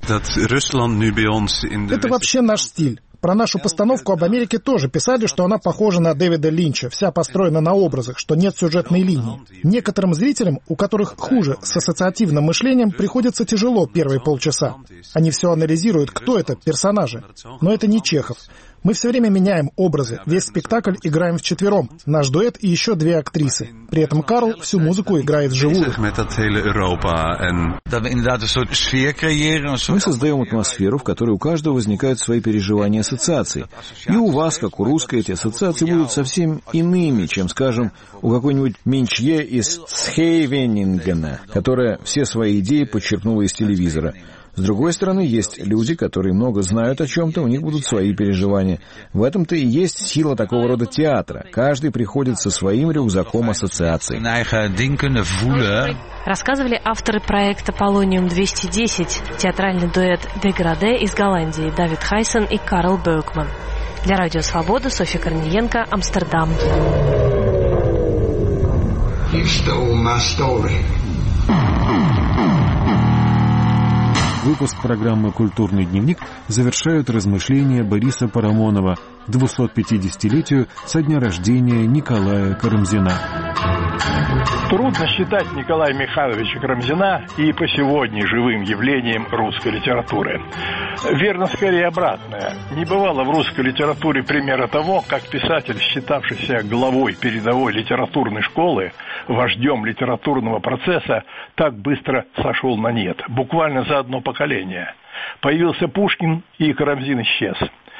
Это вообще наш стиль. Про нашу постановку об Америке тоже писали, что она похожа на Дэвида Линча, вся построена на образах, что нет сюжетной линии. Некоторым зрителям, у которых хуже с ассоциативным мышлением, приходится тяжело первые полчаса. Они все анализируют, кто это, персонажи. Но это не Чехов. Мы все время меняем образы. Весь спектакль играем вчетвером. Наш дуэт и еще 2 актрисы. При этом Карл всю музыку играет вживую. Мы создаем атмосферу, в которой у каждого возникают свои переживания и ассоциации. И у вас, как у русской, эти ассоциации будут совсем иными, чем, скажем, у какой-нибудь Менчье из Схейвенингена, которая все свои идеи подчеркнула из телевизора. С другой стороны, есть люди, которые много знают о чем-то, у них будут свои переживания. В этом-то и есть сила такого рода театра. Каждый приходит со своим рюкзаком ассоциаций. Рассказывали авторы проекта «Полониум-210», театральный дуэт «Деграде» из Голландии, Давид Хайсен и Карл Бёкман. Для Радио Свобода, Софья Корниенко, Амстердам. Выпуск программы «Культурный дневник» завершают размышления Бориса Парамонова к 250-летию со дня рождения Николая Карамзина. Трудно считать Николая Михайловича Карамзина и по сегодня живым явлением русской литературы. Верно, скорее обратное. Не бывало в русской литературе примера того, как писатель, считавшийся главой передовой литературной школы, вождем литературного процесса, так быстро сошел на нет. Буквально за одно поколение. Появился Пушкин, и Карамзин исчез.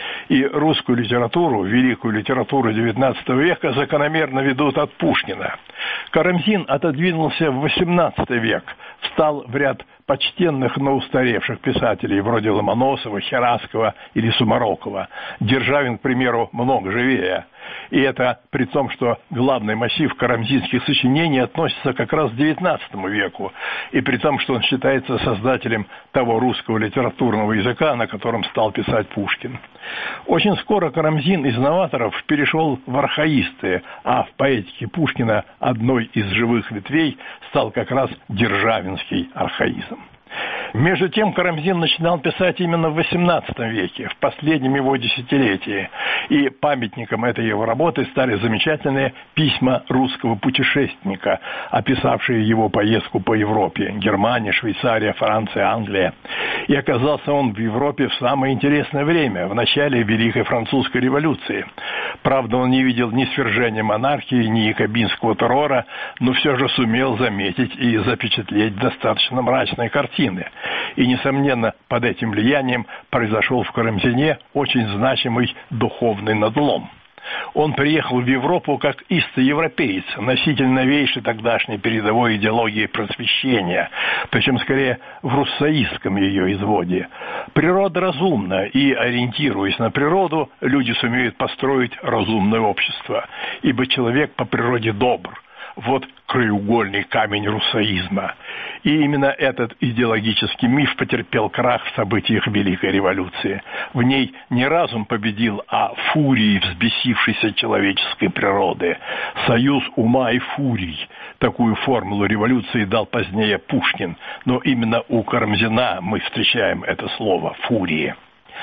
И русскую литературу, великую литературу XIX века закономерно ведут от Пушкина. Карамзин отодвинулся в XVIII век, встал в ряд почтенных, но устаревших писателей, вроде Ломоносова, Хераскова или Сумарокова. Державин, к примеру, много живее. И это при том, что главный массив карамзинских сочинений относится как раз к XIX веку, и при том, что он считается создателем того русского литературного языка, на котором стал писать Пушкин. Очень скоро Карамзин из новаторов перешел в архаисты, а в поэтике Пушкина одной из живых ветвей стал как раз державинский архаизм. Между тем Карамзин начинал писать именно в XVIII веке, в последнем его десятилетии, и памятником этой его работы стали замечательные письма русского путешественника, описавшие его поездку по Европе: Германия, Швейцария, Франция, Англия. И оказался он в Европе в самое интересное время, в начале Великой Французской революции. Правда, он не видел ни свержения монархии, ни якобинского террора, но все же сумел заметить и запечатлеть достаточно мрачные картины. И, несомненно, под этим влиянием произошел в Карамзине очень значимый духовный надлом. Он приехал в Европу как истый европеец, носитель новейшей тогдашней передовой идеологии просвещения, причем скорее в руссоистском ее изводе. Природа разумна, и, ориентируясь на природу, люди сумеют построить разумное общество, ибо человек по природе добр. Вот краеугольный камень руссоизма. И именно этот идеологический миф потерпел крах в событиях Великой революции. В ней не разум победил, а фурии взбесившейся человеческой природы. Союз ума и фурий. Такую формулу революции дал позднее Пушкин. Но именно у Карамзина мы встречаем это слово «фурии».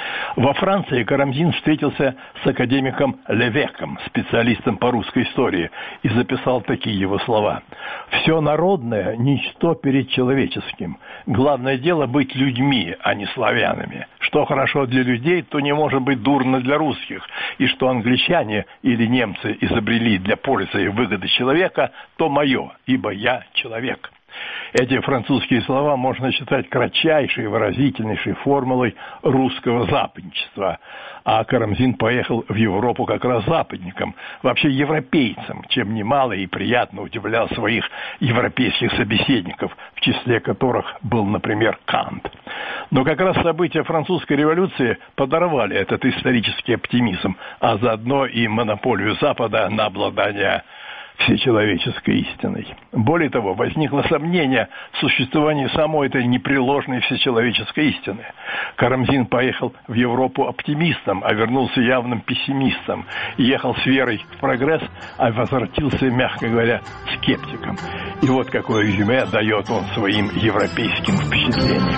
Во Франции Карамзин встретился с академиком Левеком, специалистом по русской истории, и записал такие его слова: «Все народное – ничто перед человеческим. Главное дело быть людьми, а не славянами. Что хорошо для людей, то не может быть дурно для русских. И что англичане или немцы изобрели для пользы и выгоды человека, то мое, ибо я человек». Эти французские слова можно считать кратчайшей и выразительнейшей формулой русского западничества. А Карамзин поехал в Европу как раз западником, вообще европейцем, чем немало и приятно удивлял своих европейских собеседников, в числе которых был, например, Кант. Но как раз события французской революции подорвали этот исторический оптимизм, а заодно и монополию Запада на обладание всечеловеческой истиной. Более того, возникло сомнение в существовании самой этой непреложной всечеловеческой истины. Карамзин поехал в Европу оптимистом, а вернулся явным пессимистом. Ехал с верой в прогресс, а возвратился, мягко говоря, скептиком. И вот какое резюме дает он своим европейским впечатлениям.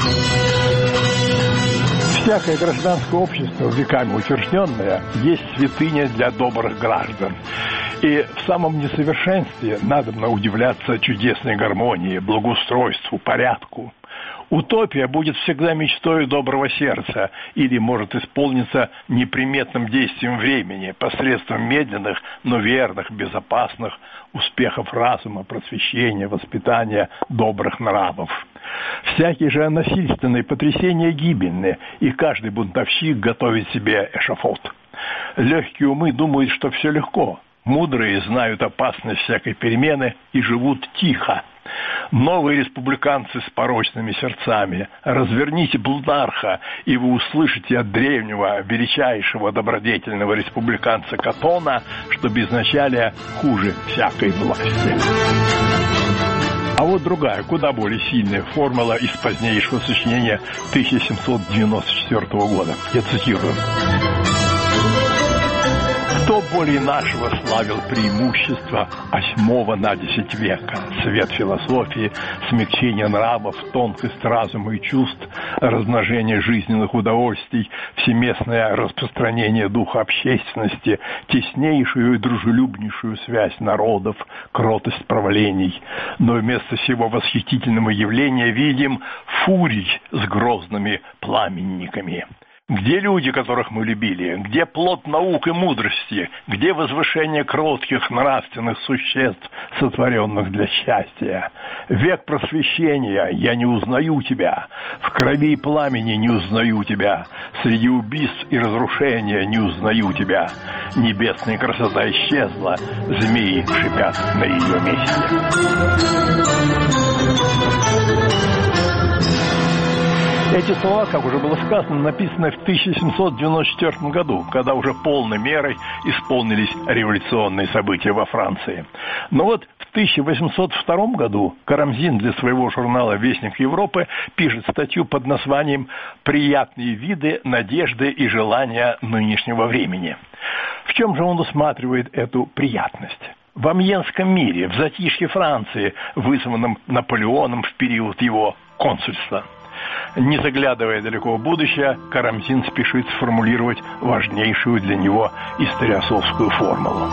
Всякое гражданское общество, веками утвержденное, есть святыня для добрых граждан. И в самом несовершенстве надобно удивляться чудесной гармонии, благоустройству, порядку. Утопия будет всегда мечтой доброго сердца или может исполниться неприметным действием времени посредством медленных, но верных, безопасных успехов разума, просвещения, воспитания добрых нравов. Всякие же насильственные потрясения гибельны, и каждый бунтовщик готовит себе эшафот. Легкие умы думают, что все легко. Мудрые знают опасность всякой перемены и живут тихо. Новые республиканцы с порочными сердцами, разверните Плутарха, и вы услышите от древнего, величайшего добродетельного республиканца Катона, что безначалие хуже всякой власти. А вот другая, куда более сильная формула из позднейшего сочинения 1794 года. Я цитирую. Кто более нашего славил преимущества 8 на 10 века? Свет философии, смягчение нравов, тонкость разума и чувств, размножение жизненных удовольствий, всеместное распространение духа общественности, теснейшую и дружелюбнейшую связь народов, кротость правлений. Но вместо всего восхитительного явления видим фурий с грозными пламенниками. Где люди, которых мы любили? Где плод наук и мудрости? Где возвышение кротких нравственных существ, сотворенных для счастья? Век просвещения, я не узнаю тебя. В крови и пламени не узнаю тебя. Среди убийств и разрушения не узнаю тебя. Небесная красота исчезла, змеи шипят на ее месте. Эти слова, как уже было сказано, написаны в 1794 году, когда уже полной мерой исполнились революционные события во Франции. Но вот в 1802 году Карамзин для своего журнала «Вестник Европы» пишет статью под названием «Приятные виды, надежды и желания нынешнего времени». В чем же он усматривает эту приятность? В амьенском мире, в затишье Франции, вызванном Наполеоном в период его консульства. Не заглядывая далеко в будущее, Карамзин спешит сформулировать важнейшую для него историосовскую формулу.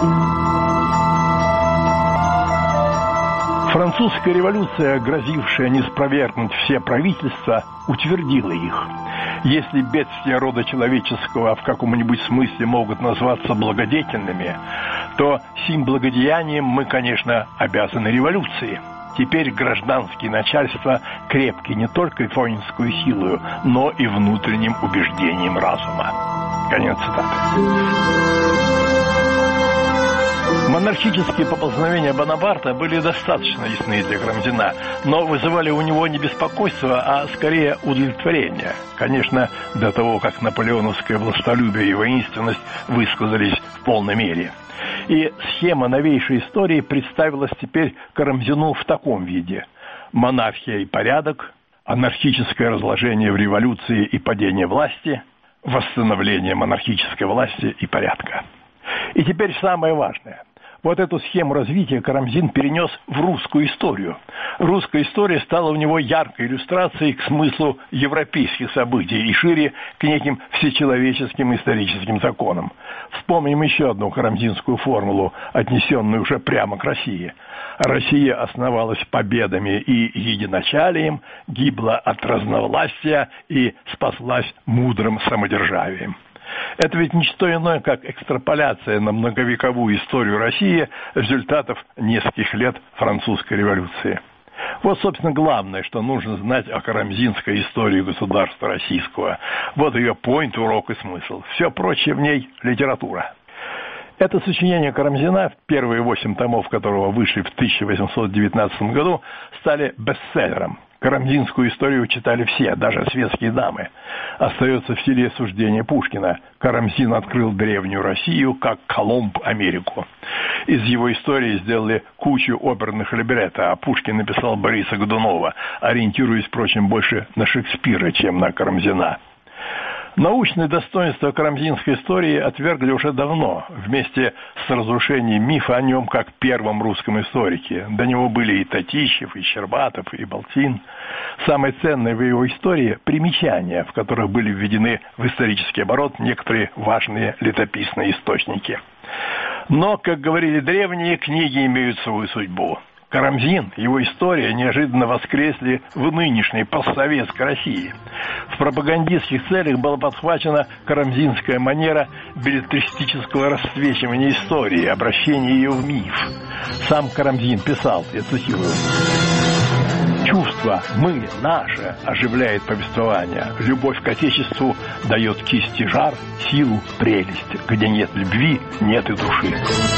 Французская революция, грозившая ниспровергнуть все правительства, утвердила их. Если бедствия рода человеческого в каком-нибудь смысле могут назваться благодетельными, то сим благодеянием мы, конечно, обязаны революции. Теперь гражданские начальства крепки не только воинскую силою, но и внутренним убеждением разума. Конец цитаты. Монархические поползновения Бонапарта были достаточно ясны для Карамзина, но вызывали у него не беспокойство, а скорее удовлетворение. Конечно, до того, как наполеоновское властолюбие и воинственность высказались в полной мере. И схема новейшей истории представилась теперь Карамзину в таком виде. Монархия и порядок, анархическое разложение в революции и падение власти, восстановление монархической власти и порядка. И теперь самое важное. Вот эту схему развития Карамзин перенес в русскую историю. Русская история стала у него яркой иллюстрацией к смыслу европейских событий и шире к неким всечеловеческим историческим законам. Вспомним еще одну карамзинскую формулу, отнесенную уже прямо к России. Россия основалась победами и единоначалием, гибла от разновластия и спаслась мудрым самодержавием. Это ведь не что иное, как экстраполяция на многовековую историю России результатов нескольких лет французской революции. Вот, собственно, главное, что нужно знать о карамзинской истории государства российского. Вот ее point, урок и смысл. Все прочее в ней – литература. Это сочинение Карамзина, первые 8 томов которого вышли в 1819 году, стали бестселлером. Карамзинскую историю читали все, даже светские дамы. Остается в силе суждения Пушкина. Карамзин открыл древнюю Россию, как Колумб Америку. Из его истории сделали кучу оперных либретто, а Пушкин написал Бориса Годунова, ориентируясь, впрочем, больше на Шекспира, чем на Карамзина. Научные достоинства карамзинской истории отвергли уже давно, вместе с разрушением мифа о нем как первом русском историке. До него были и Татищев, и Щербатов, и Балтин. Самое ценное в его истории – примечания, в которых были введены в исторический оборот некоторые важные летописные источники. Но, как говорили древние, книги имеют свою судьбу. Карамзин, его история неожиданно воскресли в нынешней постсоветской России. В пропагандистских целях была подхвачена карамзинская манера беллетристического расцвечивания истории, обращения ее в миф. Сам Карамзин писал, я цитирую: «Чувство «мы», «наше» оживляет повествование. Любовь к Отечеству дает кисти жар, силу, прелесть. Где нет любви, нет и души».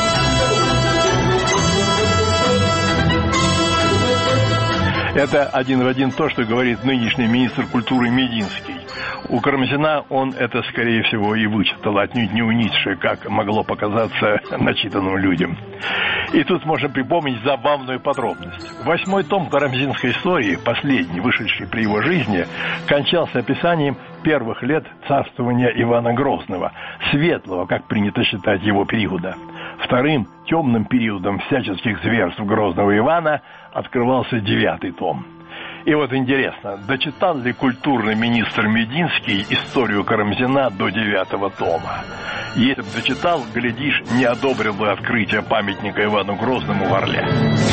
Это один в один то, что говорит нынешний министр культуры Мединский. У Карамзина он это, скорее всего, и вычитал, отнюдь не у Ницше, как могло показаться начитанным людям. И тут можно припомнить забавную подробность. 8-й том карамзинской истории, последний, вышедший при его жизни, кончался описанием первых лет царствования Ивана Грозного, светлого, как принято считать, его периода. Вторым темным периодом всяческих зверств Грозного Ивана открывался 9-й том. И вот интересно, дочитал ли культурный министр Мединский историю Карамзина до 9-го тома? Если бы дочитал, глядишь, не одобрил бы открытие памятника Ивану Грозному в Орле.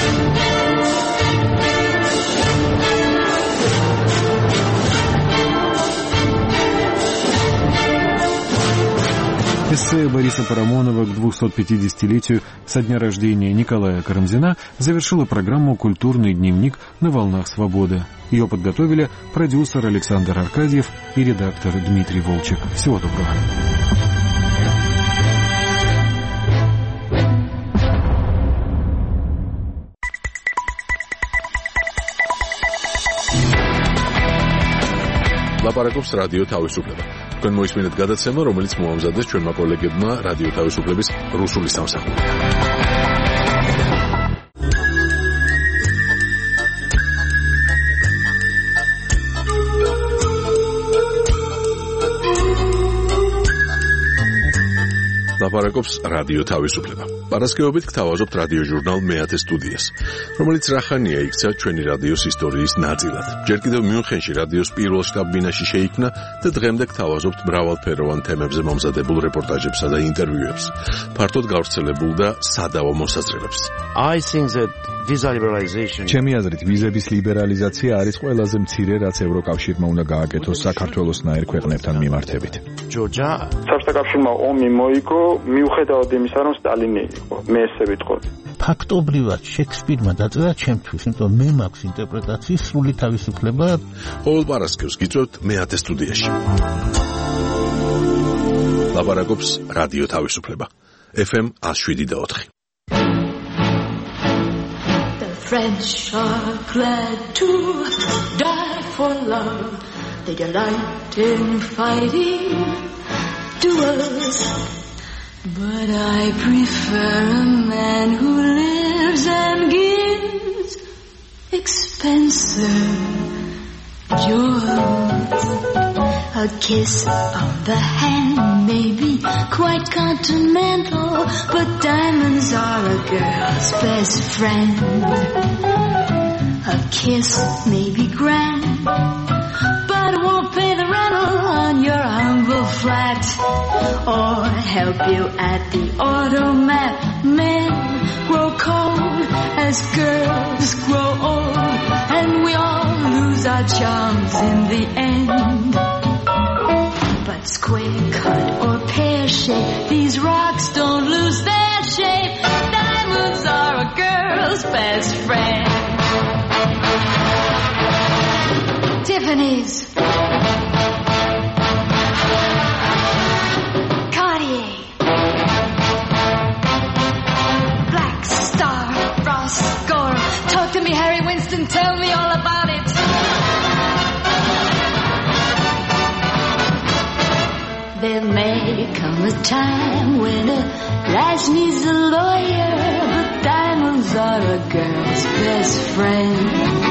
Эссе Бориса Парамонова к 250-летию со дня рождения Николая Карамзина завершила программу «Культурный дневник» на «Волнах свободы». Ее подготовили продюсер Александр Аркадьев и редактор Дмитрий Волчек. Всего доброго. ლაპარაკობს რადიო თავისუფლება. თქვენ მოისმინეთ გადაცემა, რომელიც მოამზადეს ჩვენმა კოლეგებმა რადიო თავისუფლების რუსული სამსახური. ლაპარაკობს რადიო თავისუფლება. პარასკევობით გთავაზობთ რადიო ჟურნალ მეათე სტუდიას, რომელიც რახანია იქცა ჩვენი რადიოს ისტორიის ნაწილად. ჯერ კიდევ მიუნხენში რადიოს პირველ შტაბ-ბინაში შეიქმნა და დღემდე გთავაზობთ მრავალფეროვან თემებზე მომზადებულ რეპორტაჟებსა და ინტერვიუებს, ფართოდ გავრცელებულ და სადავო მოსაზრებებს. ჩემი აზრით, ვიზების ლიბერალიზაცია არის ყველაზე მცირე, რაც ევროკავშირმა უნდა გააკეთოს საქართველოსნაირ ქვეყნებთან მიმართებით. საბჭოთა კავშირმა ომი მოიგო, მიუხედავად იმისა, რომ სტალინი იყო. მე ესე ვიტყოდი. ფაქტობრივად შექსპირმა დაწერა ჩემთვის, იმიტომ მე მაქვს ინტერპრეტაციის სრული თავისუფლება. ყოველ პარასკევს გიწევთ მეათე სტუდიაში. ლაპარაკობს რადიო თავისუფლება. FM 107.4. French are glad to die for love. They delight in fighting duels. But I prefer a man who lives and gives expensive jewels. A kiss of the hand may be quite continental, but diamonds are a girl's best friend. A kiss may be grand, but won't pay the rental on your humble flat, or help you at the automat. Men grow cold as girls grow old, and we all lose our charms in the end. But square cut or pear shape, these rocks don't lose their shape. Diamonds are a girl's best friend. Tiffany's, Cartier, Black Star, Ross Gore. Talk to me, Harry Winston, tell me all about it. There may come a time when a lass needs a lawyer, but diamonds are a girl's best friend.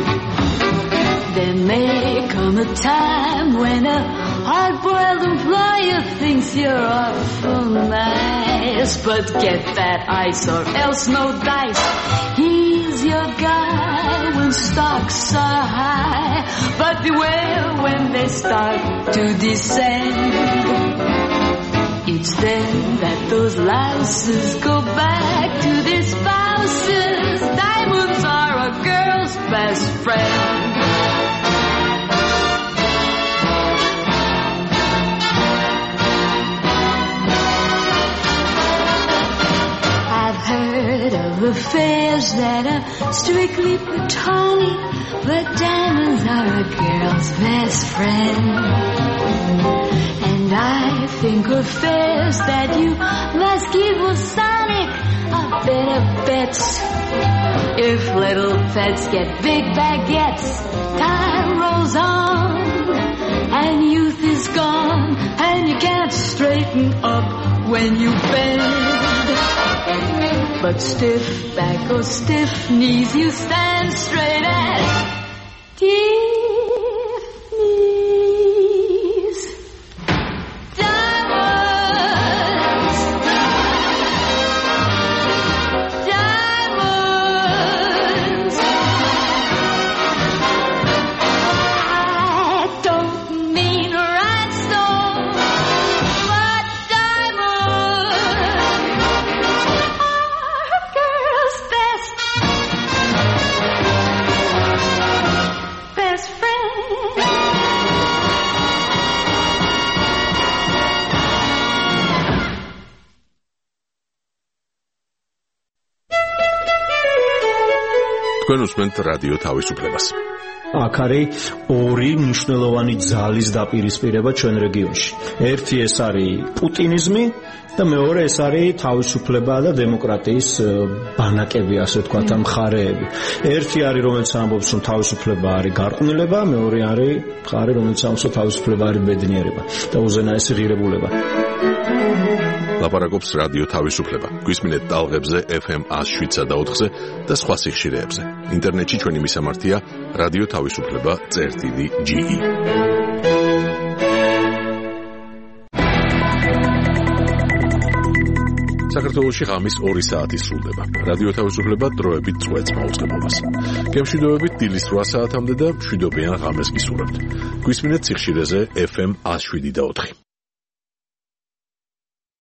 There may come a time when a hard-boiled employer thinks you're awful nice, but get that ice or else no dice. He's your guy when stocks are high, but beware when they start to descend. It's then that those louses go back to their spouses. Diamonds are girl's best friend. I've heard of affairs that are strictly platonic, but diamonds are a girl's best friend. And I think affairs that you must keep with Sonic are better bets. If little pets get big baguettes, time rolls on, and youth is gone, and you can't straighten up when you bend. But stiff back or stiff knees, you stand straight as Tiffany's. Diamonds, diamonds. I don't mean rhinestones, but diamonds are a girl's best friend. თქვენ უსმენთ რადიო თავისუფლებას. აქ არის ორი მნიშვნელოვანი ძალის დაპირისპირება ჩვენ რეგიონში. ერთი ეს არის პუტინიზმი და მეორე ეს არის თავისუფლება და დემოკრატიის ბანაკები, ასე ვთქვათ, მხარეები. ერთი არის, რომელიც ამბობს, რომ თავისუფლება არის გარყვნილება, მეორე არის მხარე, რომელიც ამბობს, რომ თავისუფლება არის ბედნიერება და უზენაესი ღირებულება. ლაპარაკობს რადიო თავისუფლება. გვისმინეთ ტალღებზე FM 107-ზე და 4-ზე და სხვა სიხშირეებზე. ინტერნეტში ჩვენი მისამართია რადიო თავისუფლება.ge. საქართველოში ღამის 2 საათი სრულდება. რადიო თავისუფლება დროებით წვეთს მაუწყებლობას. გემშვიდობებით დილის 8 საათამდე და მშვიდობიან ღამეს გისურვებთ. გვისმინეთ სიხშირეზე FM 107 და 4.